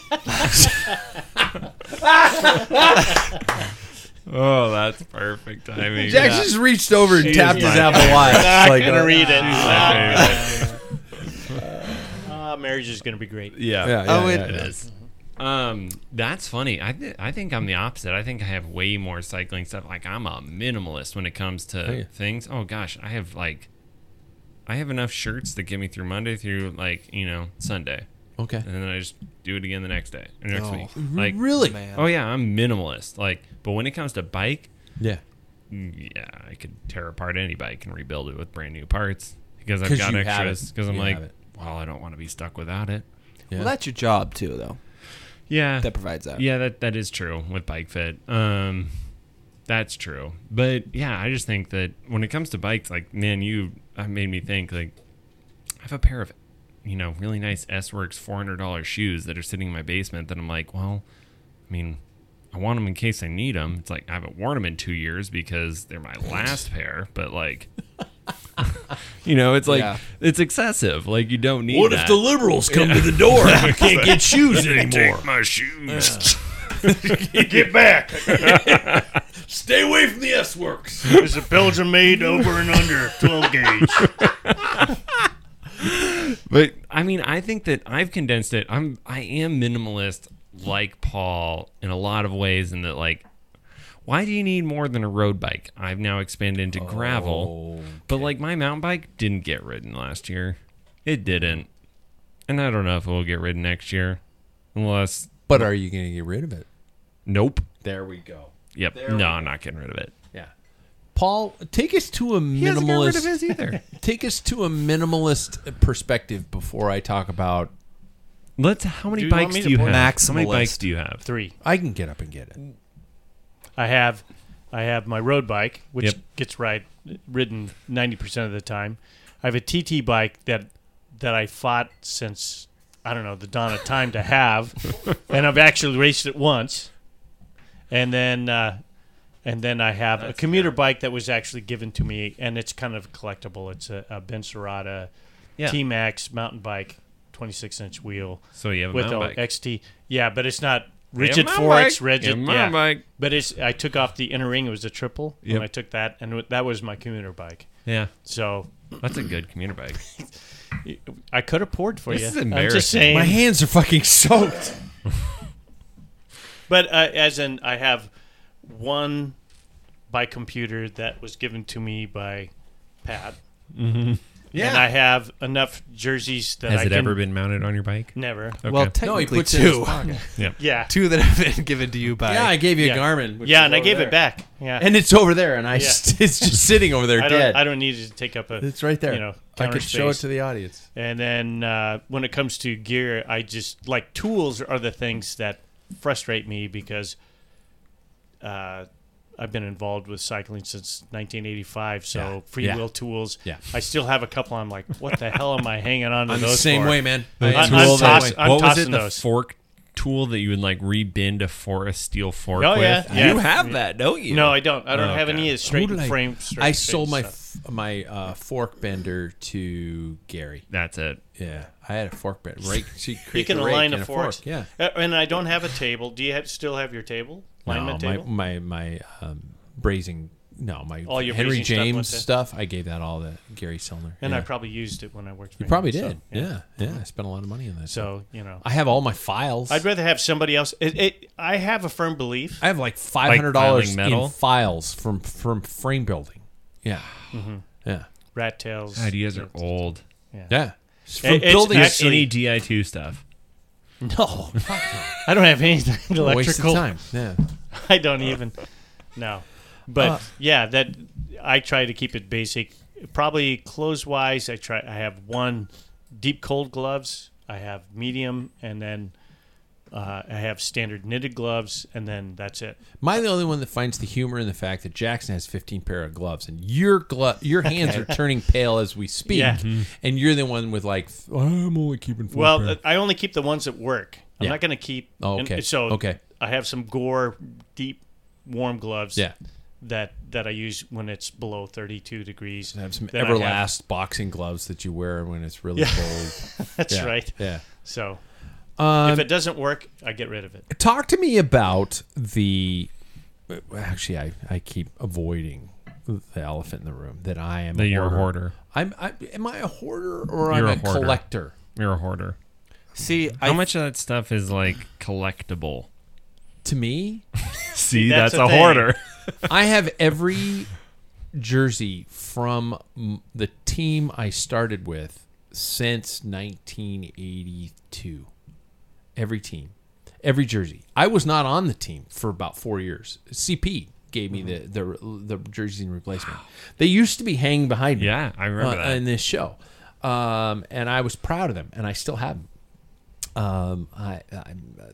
Oh, that's perfect timing. Jack just reached over and She tapped is his my- Apple Watch. Not Like, gonna uh, read it. My Ah, marriage is gonna be great. Yeah. Yeah, yeah, Oh, it yeah, yeah. is. Um, that's funny. I th- I think I'm the opposite. I think I have way more cycling stuff. Like I'm a minimalist when it comes to Oh, yeah. things. Oh gosh, I have like, I have enough shirts that get me through Monday through like you know Sunday, Okay. and then I just do it again the next day or next Oh. week. Like Really? Man. oh yeah, I'm minimalist. Like, but when it comes to bike, Yeah. mm, yeah, I could tear apart any bike and rebuild it with brand new parts because I've 'Cause got you have extras. it. Because I'm You like, have it. well, I don't want to be stuck without it. Yeah. Well, that's your job too, though. Yeah, That provides that. Yeah, that that is true with Bike Fit. Um, that's true. But yeah, I just think that when it comes to bikes, like man, you uh, made me think. Like, I have a pair of, you know, really nice S-Works four hundred dollars shoes that are sitting in my basement. That I'm like, well, I mean, I want them in case I need them. It's like I haven't worn them in two years because they're my last pair. But like, you know, it's like Yeah. it's excessive. Like you don't need. What that. if the liberals come to the door and I can't get shoes anymore? Take my shoes. Get back. Stay away from the S-Works. It's a Belgian made over and under twelve gauge. But I mean, I think that I've condensed it. I'm I am minimalist like Paul in a lot of ways in that like why do you need more than a road bike? I've now expanded into gravel. But like my mountain bike didn't get ridden last year. It didn't. And I don't know if it will get ridden next year. Unless But are you going to get rid of it? nope. There we go. Yep. There no, we I'm not getting rid of it. Yeah. Paul, take us to a He hasn't got rid of minimalist. his either. Take us to a minimalist perspective before I talk about. Let's. How many Do you want bikes me do to you point- have? How many Maximalist. bikes do you have? Three. I can get up and get it. I have, I have my road bike, which Yep. gets ride ridden ninety percent of the time. I have a T T bike that that I fought since I don't know the dawn of time to have, and I've actually raced it once. And then, uh, and then I have a commuter bike that was actually given to me, and it's kind of collectible. It's a, a Benserata Yeah. T-Max mountain bike, twenty-six inch wheel. So you have a with mountain the bike. X T. Yeah, but it's not You have a rigid mountain forks, bike. rigid. You have a Yeah, mountain bike. but it's. I took off the inner ring. It was a triple Yep. when I took that, and that was my commuter bike. Yeah. So That's a good commuter bike. I could have poured for This you. is I'm embarrassing. just saying. My hands are fucking soaked. But uh, as in, I have one bike computer that was given to me by Pat. Mm-hmm. Yeah. And I have enough jerseys that Has I it can ever been mounted on your bike? Never. Okay. Well, No, he technically puts it in his two. pocket. Yeah. Yeah. Two that have been given to you by. Yeah, I gave you Yeah. a Garmin. which Yeah, is and I over gave there. it back. Yeah. And it's over there, and I Yeah. just, it's just sitting over there I dead. don't. I don't need it to take up a. It's right there. You know, I counter could show it space. to the audience. And then uh, when it comes to gear, I just like tools are the things that frustrate me because uh, I've been involved with cycling since nineteen eighty-five. So Yeah. free Yeah. wheel tools. Yeah. I still have a couple. I'm like, what the hell am I hanging on to I'm those the same for? way, man. The I I'm- am I'm the same toss- way. I'm what was tossing it? The those. fork tool that you would like rebend a forest steel fork Oh, with? yeah, yeah. You have that, don't you? No, I don't. I don't Oh, have okay. any of the straight Who did I- frame. Straight I sold my stuff. f- my uh, fork bender to Gary. That's it. Yeah, I had a fork bender. Rake. She You created can a rake align and a a fork. fork. Yeah. Uh, and I don't have a table. Do you have, still have your table? Alignment no, my table? my my um, brazing. No, my All your Henry brazing stuff went James to- stuff. I gave that all to Gary Selner. And yeah. I probably used it when I worked for You him, probably so, did. yeah. yeah, I spent a lot of money on that. So, you know. I have all my files. I'd rather have somebody else. It, it, I have a firm belief. I have like five hundred dollars filing metal? in files from from frame building. Yeah, Mm-hmm. yeah, Rat tails. God, you guys are old. yeah. From It- it's building actually- Any D I two stuff? No. I don't have anything a waste of electrical. time. Yeah. I don't even. No. But Uh, yeah, that I try to keep it basic. Probably clothes wise, I try. I have one deep cold gloves. I have medium, and then uh, I have standard knitted gloves, and then that's it. Am I the only one that finds the humor in the fact that Jackson has fifteen pair of gloves and your glo- your hands are turning pale as we speak, Yeah. and you're the one with like I'm only keeping four Well, pair. uh, I only keep the ones that work. I'm Yeah. not going to keep. Oh, and okay. so Okay. I have some Gore deep warm gloves. Yeah. That that I use when it's below thirty-two degrees. I have some Then I have- Everlast boxing gloves that you wear when it's really Yeah. cold. That's Yeah, right. Yeah. So Um, if it doesn't work, I get rid of it. Talk to me about the. Actually, I, I keep avoiding the elephant in the room that I am. That a you're a hoarder. hoarder. I'm. I, am I a hoarder or You're I'm a a, hoarder. collector? You're a hoarder. See, How I, much of that stuff is like collectible? To me, See, That's that's, the a thing. hoarder. I have every jersey from m- the team I started with since nineteen eighty-two. Every team, every jersey. I was not on the team for about four years. C P gave me the the, the jerseys in replacement. They used to be hanging behind me. Yeah, I remember uh, that. in this show, um, and I was proud of them, and I still have them. Um, I, I'm. Uh,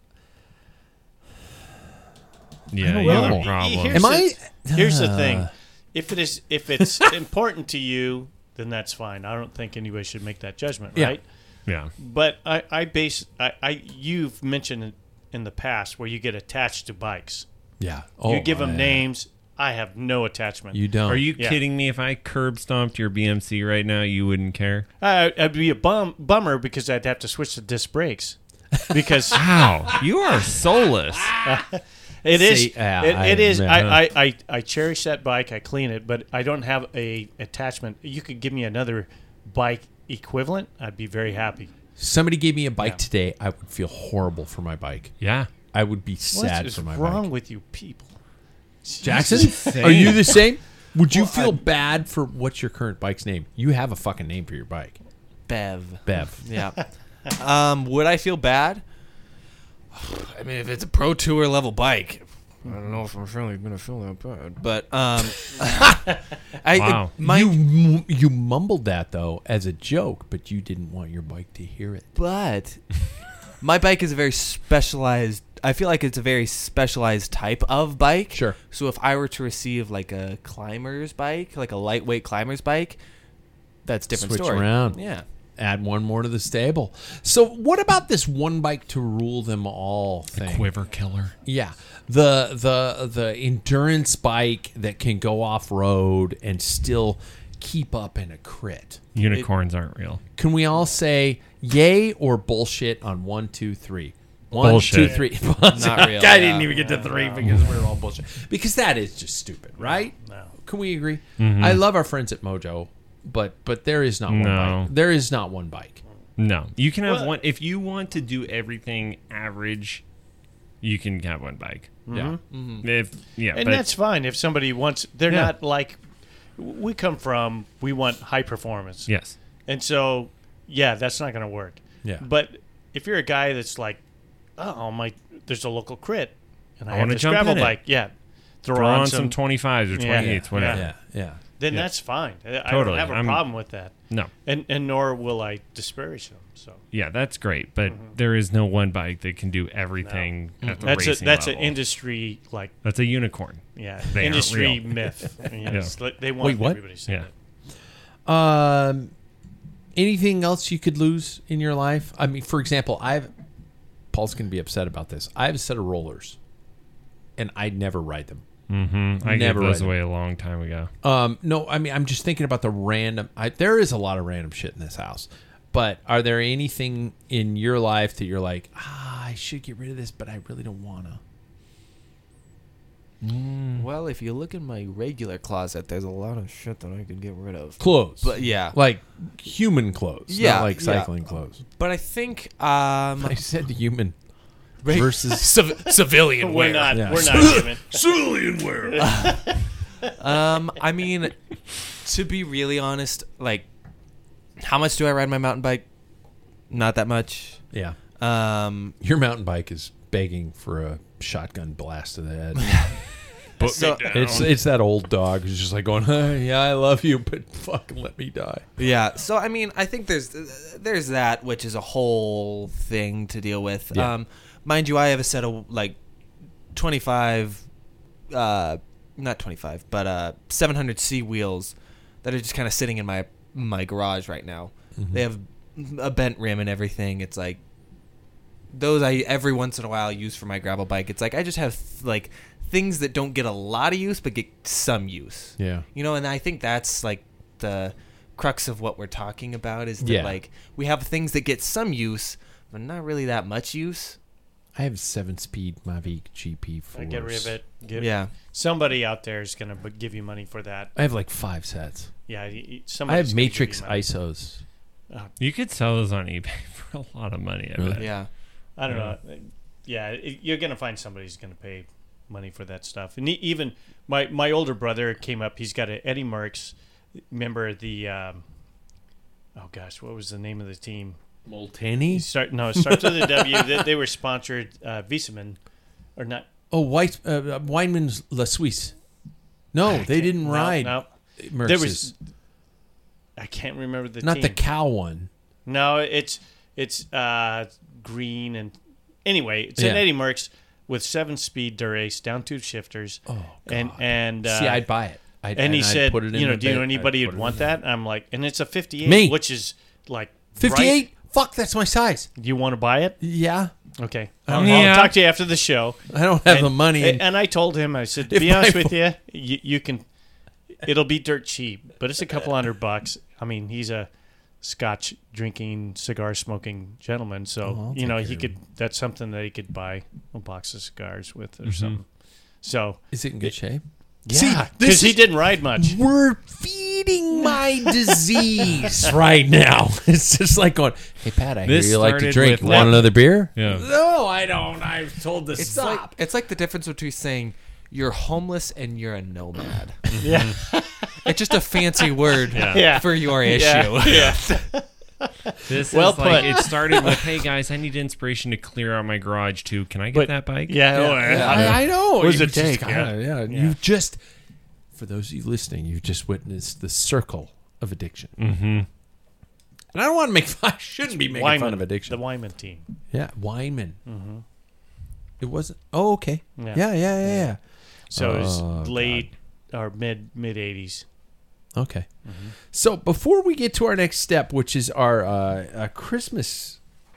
Yeah, don't you have know. a problem. Here's Am the, I- Here's the Uh. thing: if it is, if it's important to you, then that's fine. I don't think anybody should make that judgment, Yeah. right? Yeah. But I, I base, I, I, you've mentioned it in the past where you get attached to bikes. Yeah. you give them yeah. names. I have no attachment. You don't. Are you Yeah. kidding me? If I curb stomped your B M C right now, you wouldn't care? I, I'd be a bum, bummer because I'd have to switch to disc brakes. Because Wow, you are soulless. it is, See, yeah, it, I- it is. yeah. I, I, I, I cherish that bike. I clean it, but I don't have a attachment. You could give me another bike equivalent. I'd be very happy. Somebody gave me a bike Yeah. today, I would feel horrible for my bike. Yeah. I would be What sad is for my wrong bike. with you people? Jackson, insane. are you the same? Would you Well, feel I- bad for what's your current bike's name? You have a fucking name for your bike. Bev. Bev. Yeah. um, would I feel bad? I mean, if it's a pro tour level bike, I don't know if I'm really gonna feel that bad, but um, I wow. my you you mumbled that though as a joke, but you didn't want your bike to hear it. but my bike is a very specialized. I feel like it's a very specialized type of bike. Sure. So if I were to receive like a climber's bike, like a lightweight climber's bike, that's a different Switch story. around. Yeah. Add one more to the stable. So what about this one bike to rule them all thing? Quiver killer. Yeah. The the the endurance bike that can go off road and still keep up in a crit. Unicorns it, aren't real. Can we all say yay or bullshit on one, two, three? One, bullshit. two, three. Not real. I yeah. didn't even get to three because we're all bullshit. Because that is just stupid, right? No. Can we agree? Mm-hmm. I love our friends at Mojo, but but there is not one No. bike. There is not one bike. No, you can have Well- one if you want to do everything average. You can have one bike. Yeah. If yeah, And but that's fine if somebody wants. They're Yeah. not like we come from. We want high performance. yes, And so, yeah, that's not going to work. Yeah. But if you're a guy that's like, oh my, there's a local crit, and I, I have wanna this jump gravel in it. bake, yeah, throw, throw on, on some. some twenty-fives or Yeah. twenty-eights, whatever. Yeah. Yeah. then yeah. that's fine. I I Totally. don't have a I'm- problem with that. No, And and nor will I disparage them. So yeah, that's great, but there is no one bike that can do everything at the that's a racing that's level. an industry like That's a unicorn. yeah They aren't industry real. myth. You know, Yeah. it's like they want Wait, what? everybody to say Yeah. it. Um, anything else you could lose in your life? I mean, for example, I've Paul's going to be upset about this. I have a set of rollers, and I never ride them. Mm-hmm. I Never gave those ride away a long time ago. Um, no, I mean, I'm just thinking about the random. I, there is a lot of random shit in this house, but are there anything in your life that you're like, ah, I should get rid of this, but I really don't wanna? Well, if you look in my regular closet, there's a lot of shit that I could get rid of. Clothes, But yeah, like human clothes, Yeah, not like yeah. cycling clothes. but I think um, I said human versus civ- civilian We're wear. not. Yeah. We're not giving. Civilian wear. Um, I mean, to be really honest, like, how much do I ride my mountain bike? Not that much. yeah. Um, Your mountain bike is begging for a shotgun blast to the head. Put So- me down. It's it's that old dog who's just like going, "Huh, yeah, I love you, but fucking let me die. yeah. So I mean, I think there's there's that, which is a whole thing to deal with. Yeah. Um, mind you, I have a set of like twenty-five, uh, not twenty-five, but uh, seven hundred C wheels that are just kind of sitting in my my garage right now. Mm-hmm. They have a bent rim and everything. It's like those I every once in a while use for my gravel bike. It's like I just have like things that don't get a lot of use but get some use. Yeah. You know, and I think that's like the crux of what we're talking about is that Yeah. like we have things that get some use but not really that much use. I have a seven-speed Mavic G P four. I get rid of it. Give, Yeah. Somebody out there is going to give you money for that. I have like five sets. Yeah. y- y- I somebody's have gonna Matrix give you money. I S Os. You could sell those on eBay for a lot of money. I Really? bet. Yeah. I don't know. Yeah, it, you're going to find somebody who's going to pay money for that stuff. And he, even my, my older brother came up. He's got an Eddie Merckx. Remember the, um, oh gosh, what was the name of the team? He Molteni? start no, it starts with a W. They, they were sponsored uh, Visaman, or not? Oh, White uh, Weinman's La Suisse. No, they didn't No, ride. No, Merckx's. there was. I can't remember the not team. the cow one. No, it's it's uh, green and anyway, it's Yeah. an Eddie Merckx with seven speed Durace down two shifters. Oh, and and uh, See, I'd buy it. I'd, and he I'd said, put it in you know, the do you know bed. anybody I'd who'd put it want in there. that? I'm like, and it's a fifty-eight, Me. which is like fifty-eight? Right? Fuck, that's my size. Do you want to buy it? Yeah. Okay, I I'll, don't- I'll Yeah. talk to you after the show. I don't have And- the money. And, and I told him, I said, to If be honest I- with you, you, you can, it'll be dirt cheap, but it's a couple hundred bucks. I mean, he's a Scotch drinking, cigar smoking gentleman, so Oh, I'll you know take he care of could. That's something that he could buy a box of cigars with or Mm-hmm. something. So Is it in good shape? yeah, this because he is- didn't ride much. We're feeding my disease right now. It's just like going, hey, Pat, I This hear you like to started drink. with Want that- another beer? Yeah. No, I don't. I've told to It's stop. like it's like the difference between saying you're homeless and you're a nomad. Yeah, It's just a fancy word Yeah. for your issue. yeah. yeah. This well is put. like, it started with, hey guys, I need inspiration to clear out my garage too. Can I get But- that bike? Yeah, Yeah, oh, yeah, I, I, I know. What does You it just take? gotta- Yeah. yeah. Yeah. You've just, for those of you listening, you've just witnessed the circle of addiction. Mm-hmm. And I don't want to make fun. I shouldn't be making Wyman, fun of addiction. The Wyman team. Yeah, Wyman. Mm-hmm. It wasn't. Oh, okay. Yeah. Yeah, yeah, yeah, yeah. So it was Oh, late or mid mid eighties. Okay. Mm-hmm. So before we get to our next step, which is our uh, uh, Christmas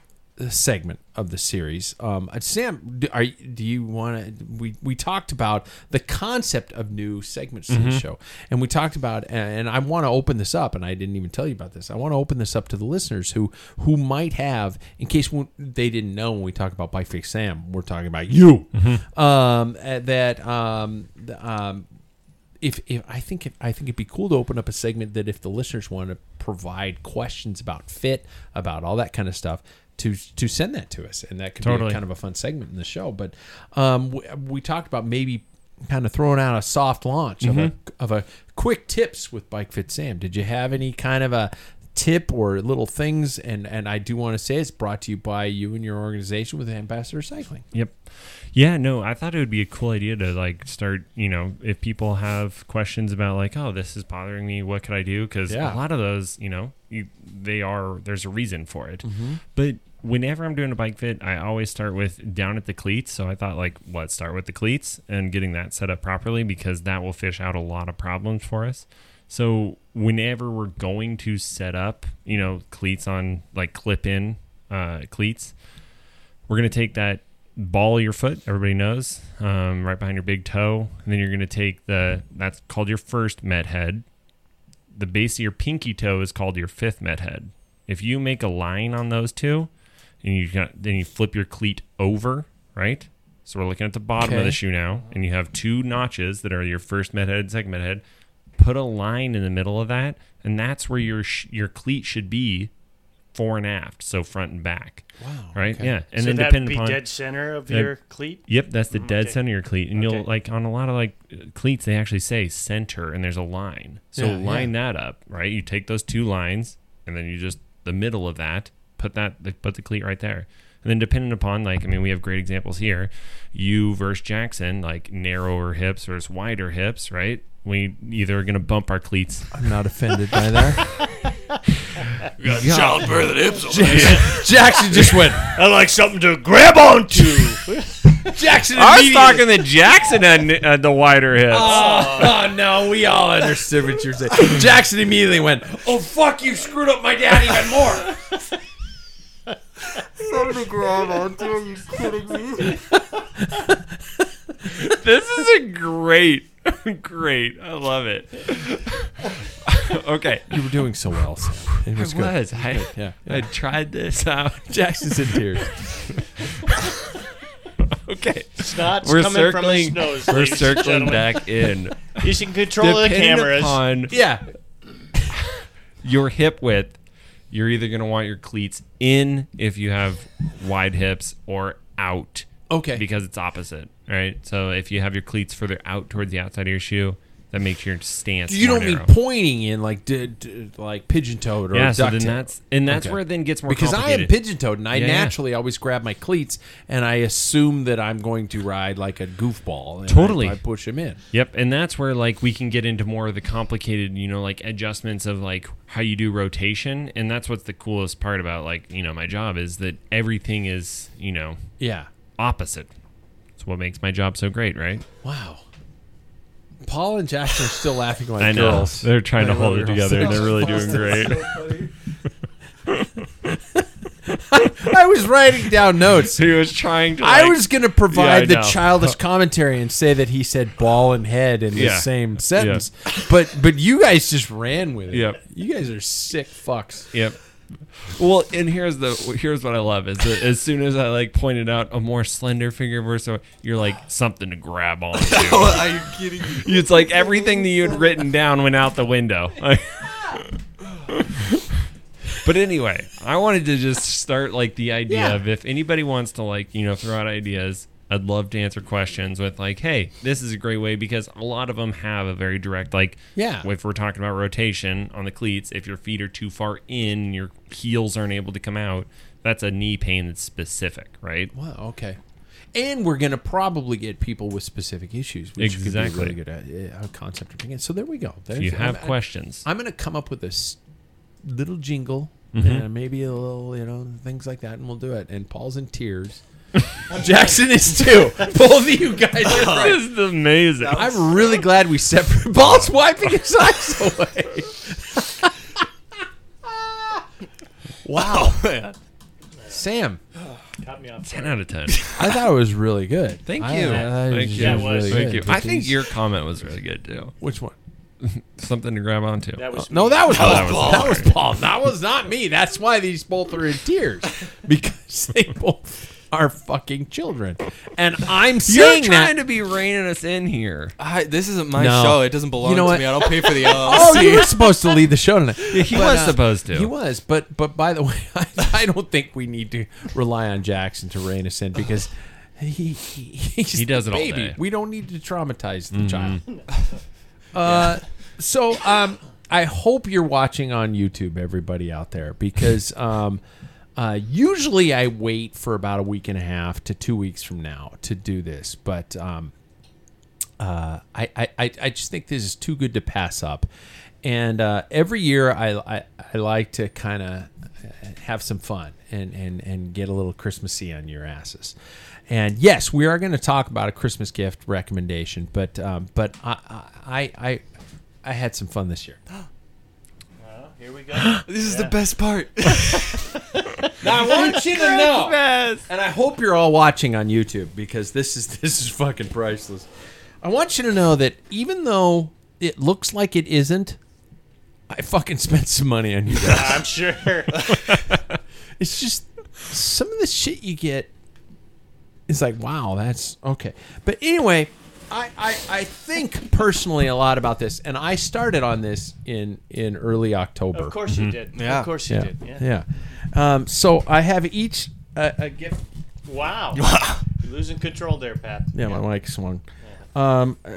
segment of the series, um, uh, Sam, do, are, do you want to? We we talked about the concept of new segments to Mm-hmm. the show, and we talked about, and I want to open this up, and I didn't even tell you about this. I want to open this up to the listeners who who might have, in case they didn't know when we talk about Bike Fix Sam, we're talking about you. Mm-hmm. Um, uh, that um, the, um. If, if I think if, I think it'd be cool to open up a segment that if the listeners want to provide questions about fit, about all that kind of stuff, to to send that to us, and that could Totally. be kind of a fun segment in the show. But um, we, we talked about maybe kind of throwing out a soft launch Mm-hmm. of a of a quick tips with Bike Fit Sam. Did you have any kind of a tip or little things? And and I do want to say it's brought to you by you and your organization with Ambassador Cycling. Yep. Yeah, no, I thought it would be a cool idea to like start, you know, if people have questions about like, oh, this is bothering me, what could I do? Because Yeah. a lot of those, you know, you, they are, there's a reason for it. Mm-hmm. But whenever I'm doing a bike fit, I always start with down at the cleats. So I thought like, what, start with the cleats and getting that set up properly, because that will fish out a lot of problems for us. So whenever we're going to set up, you know, cleats on like clip in uh, cleats, we're going to take that ball of your foot, everybody knows, um, right behind your big toe. And then you're going to take the, that's called your first met head. The base of your pinky toe is called your fifth met head. If you make a line on those two, and you got, then you flip your cleat over, right? So we're looking at the bottom of Okay. the shoe now, and you have two notches that are your first met head, second met head. Put a line in the middle of that, and that's where your sh- your cleat should be, fore and aft, so front and back. Wow. Right? okay. Yeah. And so then that'd depending be upon dead center of Uh, your cleat. Yep, that's the Mm, dead okay. center of your cleat. And you'll Okay. like on a lot of like uh, cleats, they actually say center and there's a line. So Yeah, line that up, right? You take those two lines and then you just the middle of that, put that put the cleat right there. And then depending upon like I mean we have great examples here. You versus Jackson, like narrower hips versus wider hips, right? We either are gonna bump our cleats. I'm not offended by that. We got childbirth and hips on Jackson just went. I like something to grab onto. Jackson. I was immediately- talking that Jackson had, had the wider hips. Oh, oh, no, we all understood what you're saying. Jackson immediately went, "Oh fuck, you screwed up my dad even more." Something to grab onto. Are you kidding me? This is a great, great. I love it. Okay. You were doing so well, Sam. It was I good. was. I, Yeah, I tried this out. Jackson's in tears. Okay. Snot's We're coming from his circling. nose. We're ladies and circling gentlemen. back in. He's in control of the Depending cameras. upon Yeah. your hip width, you're either going to want your cleats in if you have wide hips or out. Okay. Because it's opposite, right? So if you have your cleats further out towards the outside of your shoe, that makes your stance You more don't mean narrow. pointing in like d- d- like pigeon toed or Yeah, so duck then tail. that's and that's Okay. where it then gets more because I am complicated. pigeon toed and I Yeah, yeah. naturally always grab my cleats and I assume that I'm going to ride like a goofball. And Totally. I, I push him in. Yep, and that's where like we can get into more of the complicated, you know, like adjustments of like how you do rotation, and that's what's the coolest part about like, you know, my job is that everything is, you know, Yeah. opposite. It's what makes my job so great, right? Wow. Paul and Jackson are still laughing like I know. girls. They're trying to I hold love it your together, and whole they're really thing. doing great. I was writing down notes. He was trying to. I like- was going to Yeah, I provide the know. childish commentary and say that he said ball and head in the Yeah. same sentence, but but you guys just ran with it. Yep. You guys are sick fucks. Yep. Well, and here's the here's what I love is that as soon as I like pointed out a more slender figure versus you're like something to grab onto. Are you kidding me? It's like everything that you had written down went out the window. But anyway, I wanted to just start like the idea Yeah. of if anybody wants to like, you know, throw out ideas I'd love to answer questions with like, hey, this is a great way, because a lot of them have a very direct, like, Yeah. if we're talking about rotation on the cleats, if your feet are too far in, your heels aren't able to come out, that's a knee pain that's specific, right? Wow, okay. And we're going to probably get people with specific issues, which Exactly. could be really good at, yeah, concept to bring in. So there we go. There's, If you have I'm, questions. I'm going to come up with this little jingle Mhm. and maybe a little, you know, things like that, and we'll do it. And Paul's in tears. Jackson is too. Both of you guys are right. This is amazing. I'm really glad we separated. Paul's wiping his eyes away. Wow. Man. Sam. Got me off ten out of ten. I thought it was really good. Thank I- you. I thought it Thank was you. really Yeah, it was. good. Thank you. I Because- think your comment was really good too. Which one? Something to grab onto. That was No, me. that was Oh, Paul. that was That was Paul. That was not me. That's why these both are in tears, because they both are fucking children. And I'm You're saying trying that. to be reining us in here. I, this isn't my No. show. It doesn't belong You know to what? me. I don't pay for the L L Oh, C. you were supposed to lead the show tonight. Yeah, he But, was uh, supposed to. He was, but but by the way, I, I don't think we need to rely on Jackson to rein us in, because he, he he's He does the it all baby. day. We don't need to traumatize the Mhm. child. Uh, so um, I hope you're watching on YouTube, everybody out there, because um, uh, usually I wait for about a week and a half to two weeks from now to do this, but um, uh, I, I I I just think this is too good to pass up. And uh, every year I, I, I like to kind of have some fun and, and, and get a little Christmassy on your asses. And yes, we are going to talk about a Christmas gift recommendation, but um, but I, I I I had some fun this year. Well, here we go. This is Yeah. the best part. Now I want you to know, and I hope you're all watching on YouTube, because this is this is fucking priceless. I want you to know that even though it looks like it isn't, I fucking spent some money on you guys. I'm sure. It's just some of the shit you get is like, wow, that's okay. But anyway, I, I, I think personally a lot about this, and I started on this in, in early October. Of course you did. Yeah. Of course you Yeah, did. Yeah. yeah. Um, so I have each uh, a gift. Wow. You're losing control there, Pat. Yeah, my mic swung. Um, uh,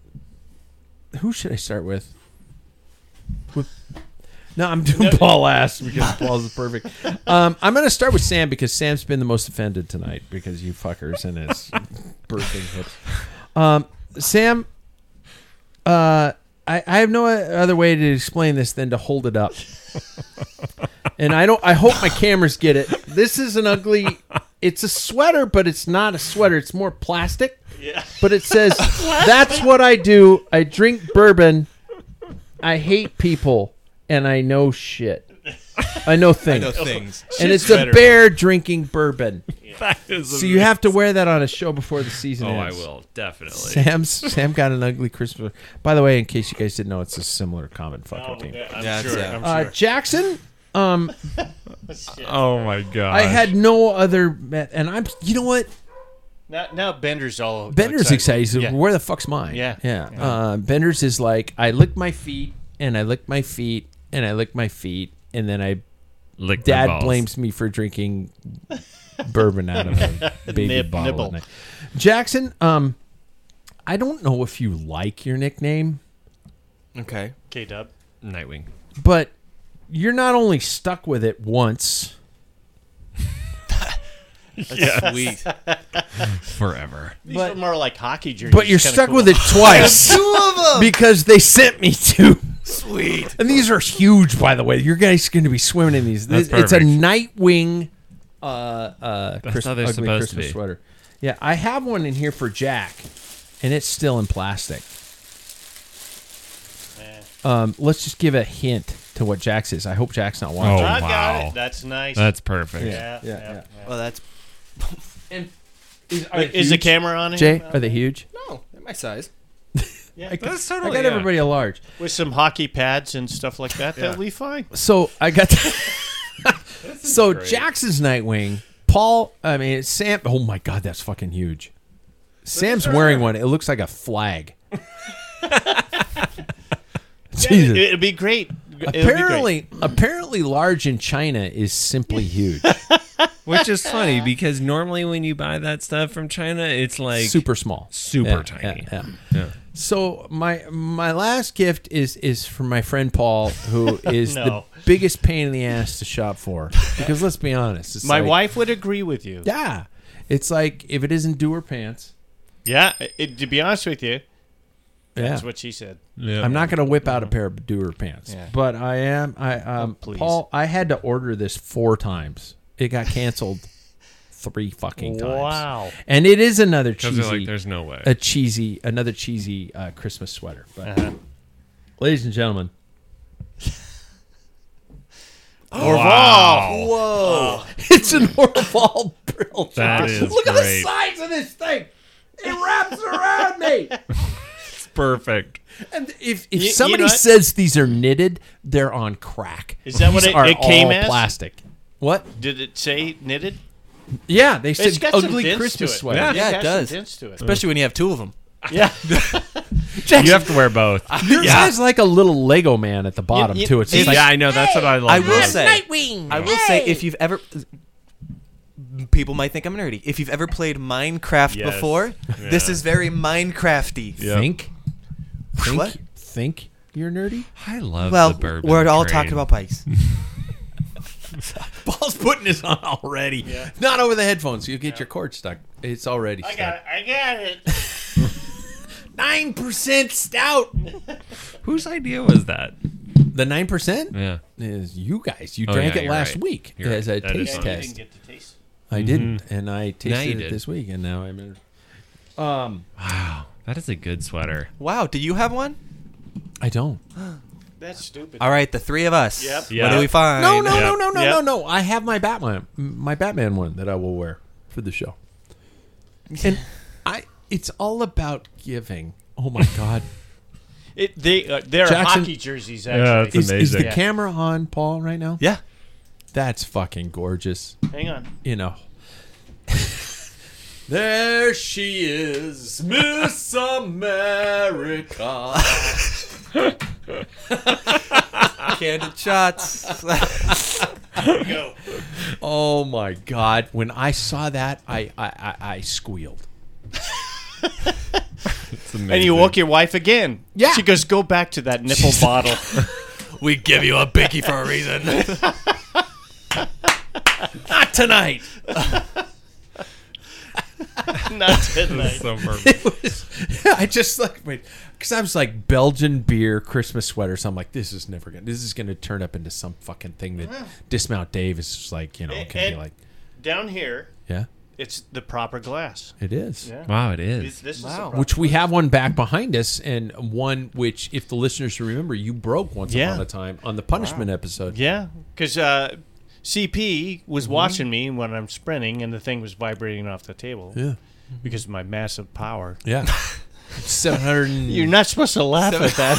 who should I start with? With no, I'm doing Paul last because Paul's is perfect. Um, I'm going to start with Sam, because Sam's been the most offended tonight because you fuckers and his birthing hips. Um, Sam, uh, I, I have no other way to explain this than to hold it up. And I don't. I hope my cameras get it. This is an ugly. It's a sweater, but it's not a sweater. It's more plastic. Yeah. But it says, "That's what I do. I drink bourbon. I hate people, and I know shit. I know I things. know things. And Shit's it's a better. bear drinking bourbon. That is So you have to wear that on a show before the season Oh, I ends. will definitely. Sam's Sam got an ugly Christmas. By the way, in case you guys didn't know, it's a similar common fucker Oh, team. yeah, I'm Yeah, it's, sure. uh, I'm Uh, sure. Jackson, um, Shit. Oh my god! I had no other, me- and I'm. You know what? Now, now Bender's all Bender's excited. He said, Yeah. "Where the fuck's mine?" Yeah. yeah. Yeah. Uh, Bender's is like, I lick my feet, and I lick my feet, and I lick my feet, and then I. Lick my Dad balls. blames me for drinking bourbon out of a baby Nib- bottle. nibble. at night. Jackson, um, I don't know if you like your nickname, Okay. K-Dub. Nightwing. but you're not only stuck with it once. That's sweet. Forever. These But- are more like hockey jerseys. But you're Kinda stuck cool. with it twice Two of them. because they sent me two. Sweet. And these are huge, by the way. Your guys going to be swimming in these. That's it's a perfect. Nightwing uh, uh, Chris, how they're ugly supposed to Christmas be. sweater. Yeah, I have one in here for Jack, and it's still in plastic. Um, let's just give a hint to what Jack says. I hope Jack's not watching. Oh, I got wow. it. That's nice. That's perfect. yeah, yeah, yeah, yeah. Well, that's And is, are Wait, they is the huge? camera on? Jay? here? Are they huge? no, they're my size. Yeah. I, got- That's I totally- got yeah. everybody a large. With some hockey pads and stuff like that, Yeah. that'll be fine. So I got. so great. Jackson's Nightwing. Paul. I mean Sam. Oh my God, that's fucking huge. Sam's wearing one. It looks like a flag. Jesus. It'd be great. It'd be great. Apparently, apparently, large in China is simply huge. Which is funny because normally when you buy that stuff from China, it's like super small, super Yeah, tiny. yeah, yeah. Yeah. So my my last gift is is from my friend Paul, who is No. the biggest pain in the ass to shop for. Because let's be honest, it's My like- wife would agree with you. Yeah, it's like if it isn't Doer pants. Yeah, it, to be honest with you, that's Yeah. what she said. Yeah. I'm not going to whip out a pair of Doer pants, Yeah. but I am. I um, Oh, please. Paul, I had to order this four times. It got canceled three fucking times. Wow. And it is another Because they're cheesy. like, there's no way. A cheesy, another cheesy uh, Christmas sweater. But, Uh-huh. ladies and gentlemen, Orval. Whoa! It's an Orval brill. That is Look at the great. size of this thing. It wraps around me. It's perfect. And if if You- you somebody know what? says these are knitted, they're on crack. Is that what These it- are it came all as? plastic. What? Did it say knitted? Yeah, they It's said got some ugly dents Christmas to it. sweater. Yeah, Yeah, it it has does. some dents to it. Especially when you have two of them. Yeah. Jackson, You have to wear both. yours has like a little Lego man at the bottom you- too. It's if- just like, yeah, I know. That's what I love. I will about it. say, I will say, if you've ever, people might think I'm nerdy. If you've ever played Minecraft Yes. before, this Yeah. is very Minecrafty. Yeah. think, think, What? think you're nerdy. I love Well, the bourbon. we're all train. talking about bikes. Paul's putting this on already. Not over the headphones. You'll get your cord stuck. It's already stuck. I got it. Nine percent stout. Whose idea was that? The nine percent Yeah. is you guys. You Oh, drank yeah, it you're last right. week You're as right. a That is taste funny. You test. didn't get to taste. I didn't, and I tasted you it did. this week, and now I'm in. Um, Wow. That is a good sweater. Wow, do you have one? I don't. That's stupid. All right, the three of us. Yep. What Yeah. do we find? No, no, Yep. no, no, no, Yep. no, no. I have my Batman, my Batman one that I will wear for the show. And I, it's all about giving. Oh my God. It, they, uh, they're Jackson- hockey jerseys, Yeah, actually. it's Is, is the amazing. camera on, Paul, right now? Yeah. That's fucking gorgeous. Hang on. You know. There she is, Miss America. Candid shots. Oh my God! When I saw that, I I, I, I squealed. It's amazing. And you woke your wife again. Yeah. She goes, go back to that nipple bottle. We give you a bicky for a reason. Not tonight. Not tonight. so perfect. It was, I just like wait because I was like Belgian beer Christmas sweater. So I'm like, this is never gonna. This is gonna turn up into some fucking thing that Dismount Dave is just like, you know, And- can be and- like, Down here, yeah, it's the proper glass. it is. Yeah. Wow, it This, is. this is Wow. the proper Which we have one back behind us, and one which, if the listeners remember, you broke once Yeah. upon a time on the punishment episode. Yeah, because uh, C P was Mm-hmm. watching me when I'm sprinting, and the thing was vibrating off the table. Yeah. Because of my massive power. Yeah. Seven hundred. You're not supposed to laugh at that.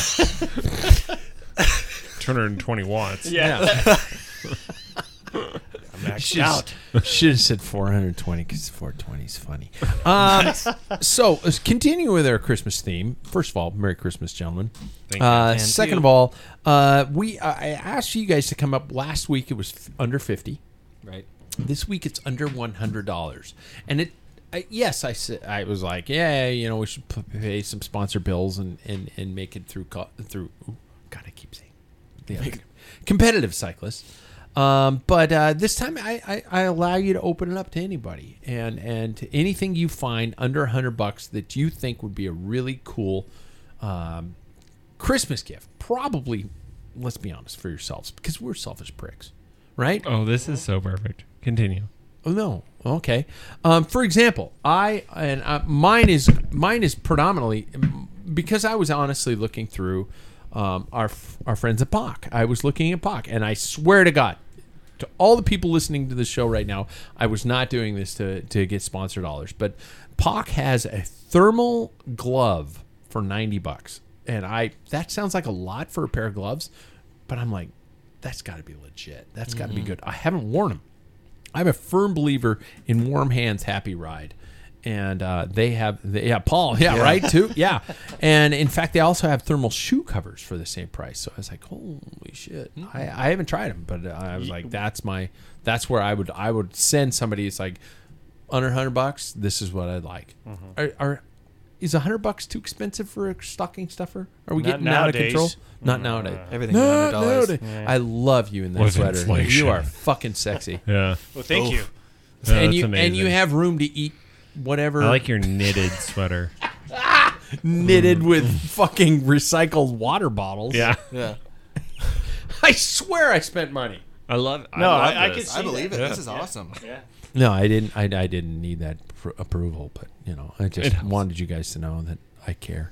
two hundred twenty watts. Yeah. I'm maxed Should out. should have said four hundred twenty because four twenty is funny. Um, so let's continue with our Christmas theme. First of all, Merry Christmas, gentlemen. Thank you. Uh, And second you. of all, uh, we I asked you guys to come up last week. It was f- under fifty. Right. This week it's under one hundred dollars, and it. I, yes, I said I was like, yeah, you know, we should p- pay some sponsor bills and, and, and make it through co- through. Ooh, God, I keep saying the other competitive cyclists. Um, but uh, this time, I, I, I allow you to open it up to anybody and and to anything you find under a hundred bucks that you think would be a really cool um, Christmas gift. Probably, let's be honest, for yourselves because we're selfish pricks, right? Oh, this is so perfect. Continue. Oh no. Okay. Um, for example, I and uh, mine is mine is predominantly because I was honestly looking through um, our our friends at P O C. I was looking at P O C, and I swear to God, to all the people listening to the show right now, I was not doing this to to get sponsor dollars. But P O C has a thermal glove for ninety bucks, and I that sounds like a lot for a pair of gloves, but I'm like, that's got to be legit. That's got to be good. I haven't worn them. I'm a firm believer in warm hands, happy ride, and uh, they have they, yeah Paul yeah, yeah right too yeah, and in fact they also have thermal shoe covers for the same price. So I was like, holy shit! Mm-hmm. I, I haven't tried them, but I was like, that's my that's where I would I would send somebody. It's like under a hundred bucks. This is what I'd like. Mm-hmm. Are, are is a hundred bucks too expensive for a stocking stuffer? Are we Not getting nowadays. out of control? Not nowadays. Everything's one hundred dollars. Yeah. I love you in that With sweater. inflation. You are fucking sexy. Yeah. Well, thank Oof. you. Yeah, and that's you amazing. and you have room to eat whatever. I like your knitted sweater. knitted with fucking recycled water bottles. Yeah. Yeah. I swear I spent money. I love. No, I, love I, I this. can see I believe that. it. Yeah. This is awesome. Yeah. No, I didn't. I, I didn't need that pr- approval, but you know, I It just helps. wanted you guys to know that I care.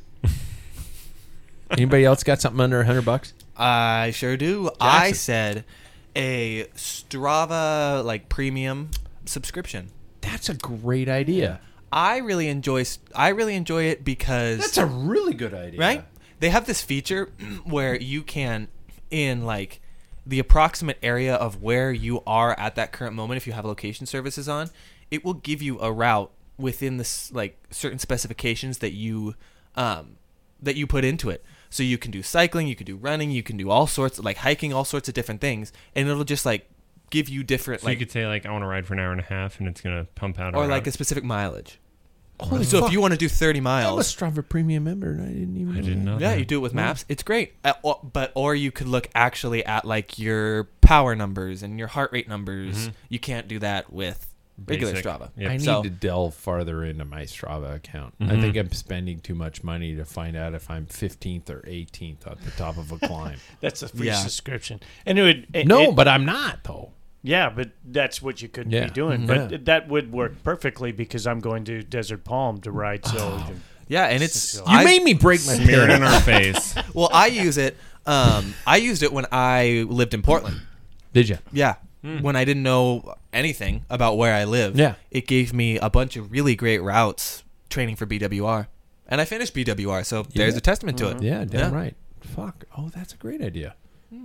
Anybody else got something under a hundred bucks? I sure do. I said a Strava like premium subscription. That's a great idea. I really enjoy. I really enjoy it because That's a really good idea. right. They have this feature where you can, in like the approximate area of where you are at that current moment, if you have location services on, it will give you a route within this like certain specifications that you um, that you put into it. So you can do cycling, you can do running, you can do all sorts of like hiking, all sorts of different things, and it'll just like give you different So like you could say like I want to ride for an hour and a half, and it's gonna pump out. or a like route. a specific mileage. Holy so fuck. if you want to do thirty I'm a miles, Strava premium member, and I didn't even. I didn't know. yeah, that. you do it with maps. It's great. Uh, or, but or you could look actually at like your power numbers and your heart rate numbers. Mm-hmm. You can't do that with regular Basic. Strava. Yep. I need So- to delve farther into my Strava account. I Mhm. think I'm spending too much money to find out if I'm fifteenth or eighteenth at the top of a climb. That's a free Yeah. subscription. And it would it, no, it- but I'm not though. yeah, but that's what you could Yeah. be doing. Mhm. But Yeah. that would work perfectly because I'm going to Desert Palm to ride. So we can- Yeah, and it's So- You I- made me break my Smear it period. in our face. well, I use it. Um, I used it when I lived in Portland. Did you? Yeah. When I didn't know anything about where I live, Yeah. it gave me a bunch of really great routes training for B W R. And I finished B W R, so there's did? a testament to it. Yeah, damn Yeah. right. Fuck. Oh, that's a great idea.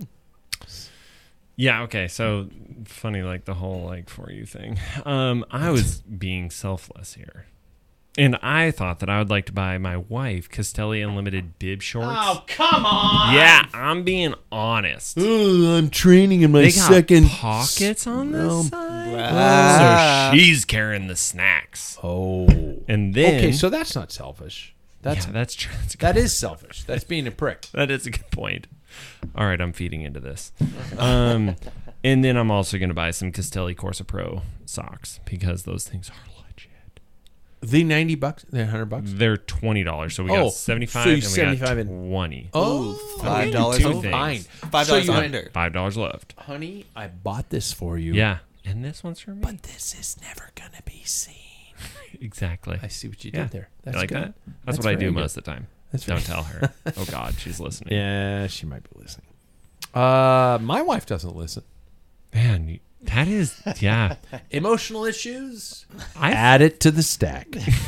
Yeah, okay. So funny, like the whole like for you thing. Um, I was being selfless here. And I thought that I would like to buy my wife Castelli Unlimited bib shorts. Oh, come on. Yeah, I'm being honest. Oh, I'm training in my They got second pockets on this Um, side. Ah. So she's carrying the snacks. Oh. And then Okay, so that's not selfish. That's yeah, that's true. That's a that is selfish. That's being a prick. That is a good point. All right, I'm feeding into this. Um, and then I'm also going to buy some Castelli Corsa Pro socks because those things are legit. The ninety bucks, the hundred bucks. They're twenty dollars. So we Oh, got seventy-five so you and we seventy-five got and- twenty. Oh, five dollars two over. things. Fine. Five So dollars you- under. Five dollars left. Honey, I bought this for you. Yeah, and this one's for me. But this is never gonna be seen. exactly. I see what you Yeah. did there. That's you like good. that? That's, That's what I do very good. most of the time. That's Don't very- tell her. Oh God, she's listening. Yeah, she might be listening. Uh, my wife doesn't listen. Man, you- that is yeah. Emotional issues. I Add it to the stack.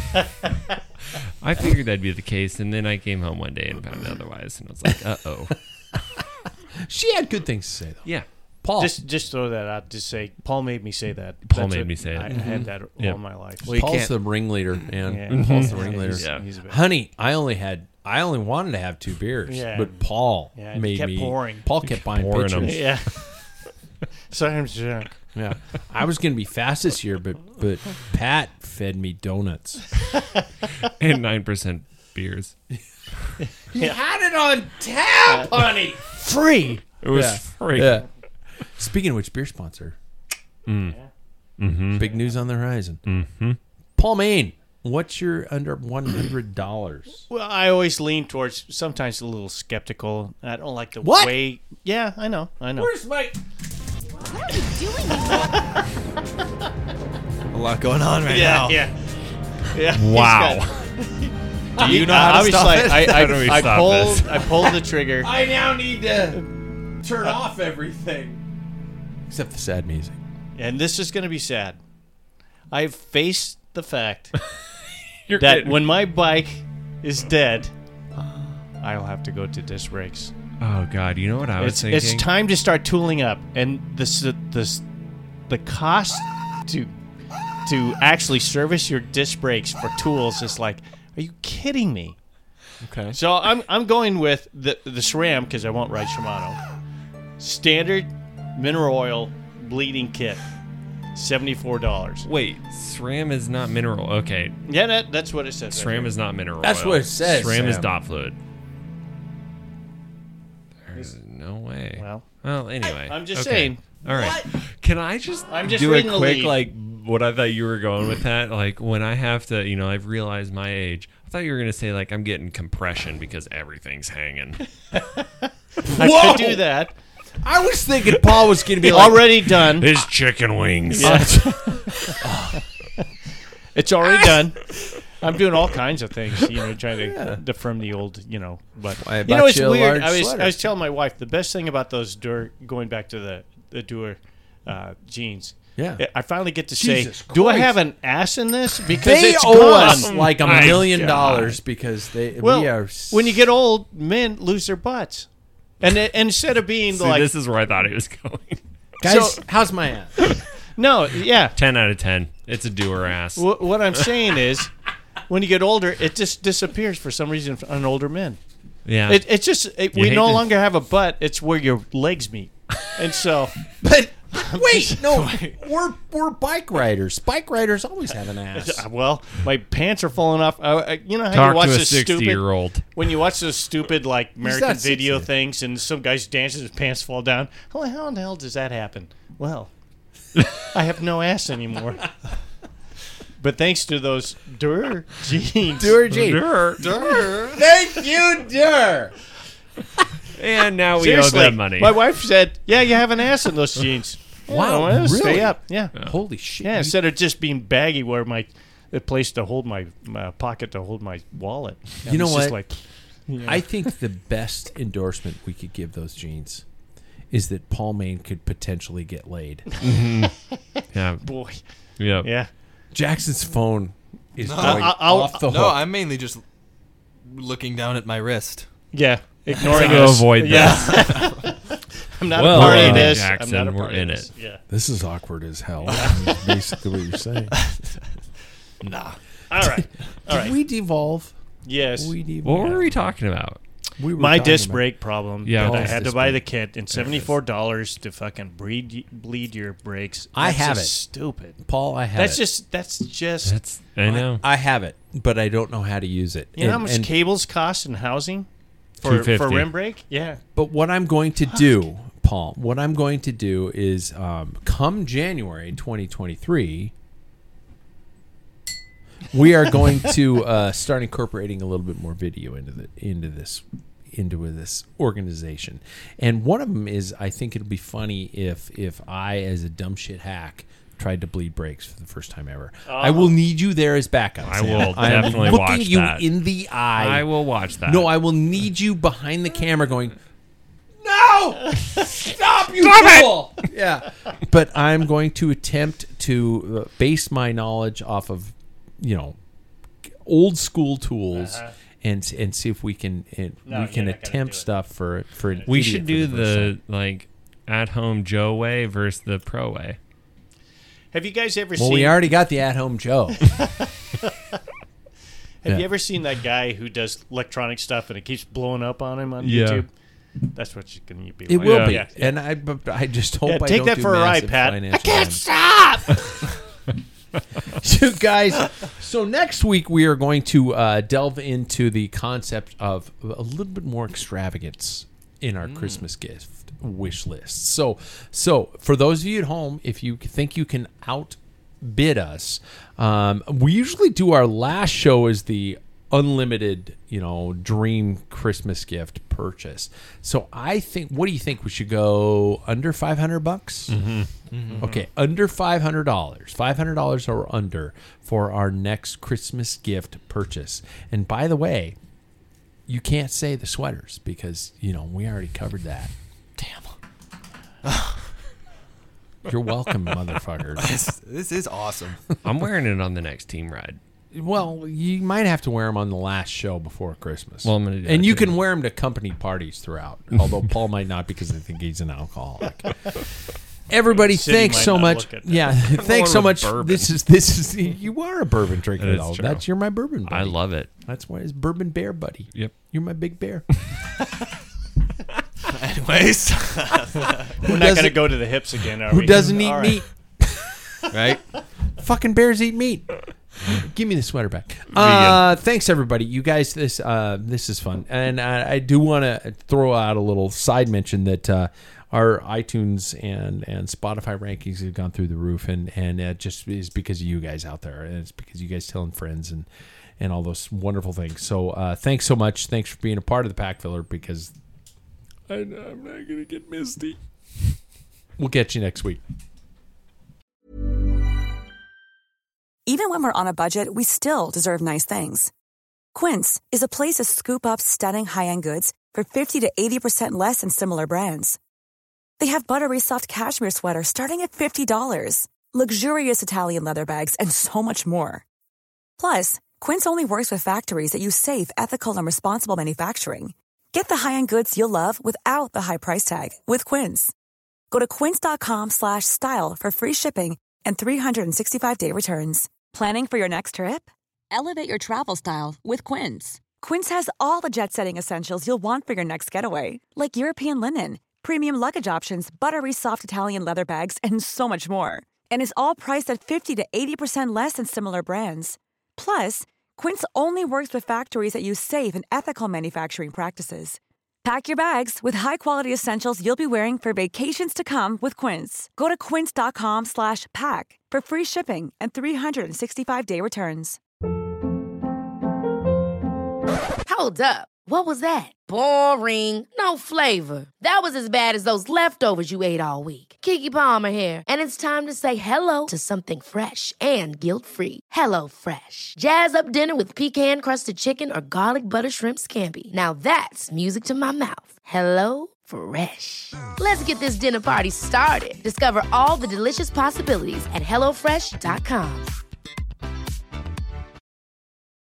I figured that'd be the case, and then I came home one day and found otherwise, and I was like, uh oh. She had good things to say though. Yeah. Paul. just just throw that out. Just say Paul made me say that. Paul That's made what- me say it. I, I Mm-hmm. had that Yeah. all my life. Well, you Paul's can't- the ringleader, man. Yeah. Paul's the Yeah, ringleader. he's- Yeah. he's a bit- Honey, I only had I only wanted to have two beers, Yeah. but Paul Yeah, and he made kept me. pouring. Paul kept buying pouring 'em. pictures. Yeah. Sorry, I'm drunk. Yeah, I was gonna be fast this year, but but Pat fed me donuts. And nine percent beers. He had it on tap, honey. Free. It was Yeah. free. Yeah. Speaking of which, beer sponsor. Mm. Mm-hmm. Big news on the horizon. Mm-hmm. Paul Maine, what's your under one hundred dollars? Well, I always lean towards sometimes a little skeptical. I don't like the What? way. Yeah, I know. I know. Where's my? What are you doing? A lot going on right yeah, now. yeah, yeah. he's Wow. got- Do you know how to obviously, stop it? I, I, How do we I stop pulled. this? I pulled the trigger. I now need to turn off everything except the sad music. And this is going to be sad. I've faced the fact You're that kidding. when my bike is dead, I'll have to go to disc brakes. Oh God, you know what I was It's, thinking? it's time to start tooling up, and the s- the s- the cost to to actually service your disc brakes for tools is like, are you kidding me? Okay. So I'm I'm going with the the SRAM because I won't ride Shimano. Standard mineral oil bleeding kit, seventy-four dollars. Wait, SRAM is not mineral. Okay. Yeah, that, that's what it says. SRAM is not mineral That's oil. what it says, SRAM is Sam. dot fluid. There's no way. Well, well, anyway. I'm just okay. saying. All right. Can I just, I'm just do a reading the quick, lead. like, what I thought you were going with that? Like, when I have to, you know, I've realized my age. I thought you were going to say, like, I'm getting compression because everything's hanging. I could do that. I was thinking Paul was going to be like, Already done. His chicken wings. Yeah. It's already done. I'm doing all kinds of things, you know, trying to Yeah. defirm the old, you know. But I you bought know, it's you a weird. large I was sweater. I was telling my wife the best thing about those Dur, going back to the the Dur uh, jeans. Yeah. I finally get to Jesus say, do I Christ. have an ass in this? Because they it's owe gone. us like a My million God. dollars because they Well, we are. when you get old, men lose their butts, and it, and instead of being See, like, this is where I thought he was going. guys, so- how's my ass? no, yeah. ten out of ten. It's a doer ass. Wh- what I'm saying is, when you get older, it just disappears for some reason on older men. Yeah. It, it's just it, You we hate no to- longer have a butt. It's where your legs meet, and so. But wait, no, we're we're bike riders. Bike riders always have an ass. Well, my pants are falling off. Uh, uh, you know how Talk you watch to a this stupid sixty-year-old. when you watch those stupid like American not video sixty. things, and some guy's dancing, his pants fall down. How, how in the hell does that happen? Well, I have no ass anymore. But thanks to those Dur jeans, Dur jeans. Dur. Dur. Thank you, Dur. And now we Seriously, owe them money. my wife said, "Yeah, you have an ass in those jeans." Wow, Yeah, well, stay really? up. Yeah. Holy shit! Yeah, instead of just being baggy, where my a place to hold my, my pocket to hold my wallet. You know It's what? just like, you know. I think the best endorsement we could give those jeans is that Paul Maine could potentially get laid. Yeah. boy, Yep. yeah. Jackson's phone is No. going I'll- I'll- off the No, hook. I'm mainly just looking down at my wrist. Yeah, ignoring To us. avoid yeah. I'm not Well, a part uh, of this. Jackson, I'm not a we're part in of this. it. Yeah. This is awkward as hell. That's basically what you're saying. Nah. All right. All Did right. we devolve? yes. We devolve. What were we talking about? We were My talking disc about- brake problem. Yeah, Yeah, I disc had to disc buy brake. the kit and seventy-four dollars to fucking bleed bleed your brakes. I That's have just it. Stupid. Paul, I have That's it. just that's just. That's I know. I have it, but I don't know how to use it. You know how And- much and- cables cost in housing for two fifty. for rim brake? Yeah. But what I'm going to do, Paul, what I'm going to do is um, come January twenty twenty-three, we are going to uh, start incorporating a little bit more video into the into this into this organization. And one of them is I think it'll be funny if if I, as a dumb shit hack, tried to bleed brakes for the first time ever. I will need you there as backup. I Sam. will I am definitely looking watch you that. in the eye. I will watch that. No, I will need you behind the camera going, no! Stop, you fool! Yeah. But I'm going to attempt to uh, base my knowledge off of, you know, old school tools Uh-huh. and and see if we can and No, we can you're not gonna attempt do it. stuff for for an We idiot should for do the, first the time. like at home Joe way versus the pro way. Have you guys ever Well, seen? we already got the at-home Joe. Have yeah. you ever seen that guy who does electronic stuff and it keeps blowing up on him on Yeah. YouTube? That's what you're going to be. It like. will yeah. be, Yeah, yeah. and I but I just hope Yeah, I take don't that do for a ride, massive Pat. financial I can't damage. stop. So, guys, so next week we are going to uh, delve into the concept of a little bit more extravagance in our Christmas gift wish list. So, so for those of you at home, if you think you can outbid us, um, we usually do our last show as the unlimited, you know, dream Christmas gift purchase. So I think, what do you think? We should go under five hundred bucks? Mm-hmm. Mm-hmm. Okay, under five hundred dollars, five hundred dollars or under for our next Christmas gift purchase. And by the way, you can't say the sweaters because, you know, we already covered that. Damn. You're welcome, motherfuckers. This, this is awesome. I'm wearing it on the next team ride. Well, you might have to wear them on the last show before Christmas. Well, I'm gonna do and that you too. can wear them to company parties throughout, although Paul might not because I think he's an alcoholic. Everybody, City thanks might so not much. look at that. Yeah, thanks so much. Bourbon. This is this is you are a bourbon drinker That is though. true. That's you're my bourbon buddy. I love it. That's why it's Bourbon Bear buddy. Yep. You're my big bear. Anyways, We're not going to go to the hips again, are Who we? doesn't eat All right. meat? right? Fucking bears eat meat. Give me the sweater back. Uh, thanks everybody. You guys, this uh, this is fun, and I, I do want to throw out a little side mention that uh, our iTunes and, and Spotify rankings have gone through the roof, and and it just is because of you guys out there, and it's because you guys telling friends and and all those wonderful things. So uh, thanks so much. Thanks for being a part of the Pack Filler, because I, I'm not gonna get misty. We'll get you next week. Even when we're on a budget, we still deserve nice things. Quince is a place to scoop up stunning high-end goods for fifty to eighty percent less than similar brands. They have buttery soft cashmere sweaters starting at fifty dollars, luxurious Italian leather bags, and so much more. Plus, Quince only works with factories that use safe, ethical, and responsible manufacturing. Get the high-end goods you'll love without the high price tag with Quince. Go to quince.com slash style for free shipping and three sixty-five day returns. Planning for your next trip? Elevate your travel style with Quince. Quince has all the jet-setting essentials you'll want for your next getaway, like European linen, premium luggage options, buttery soft Italian leather bags, and so much more. And is all priced at fifty to eighty percent less than similar brands. Plus, Quince only works with factories that use safe and ethical manufacturing practices. Pack your bags with high-quality essentials you'll be wearing for vacations to come with Quince. Go to quince.com slash pack for free shipping and three sixty-five day returns. Hold up. What was that? Boring. No flavor. That was as bad as those leftovers you ate all week. Keke Palmer here, and it's time to say hello to something fresh and guilt-free. Hello Fresh. Jazz up dinner with pecan-crusted chicken or garlic butter shrimp scampi. Now that's music to my mouth. Hello Fresh. Let's get this dinner party started. Discover all the delicious possibilities at hello fresh dot com.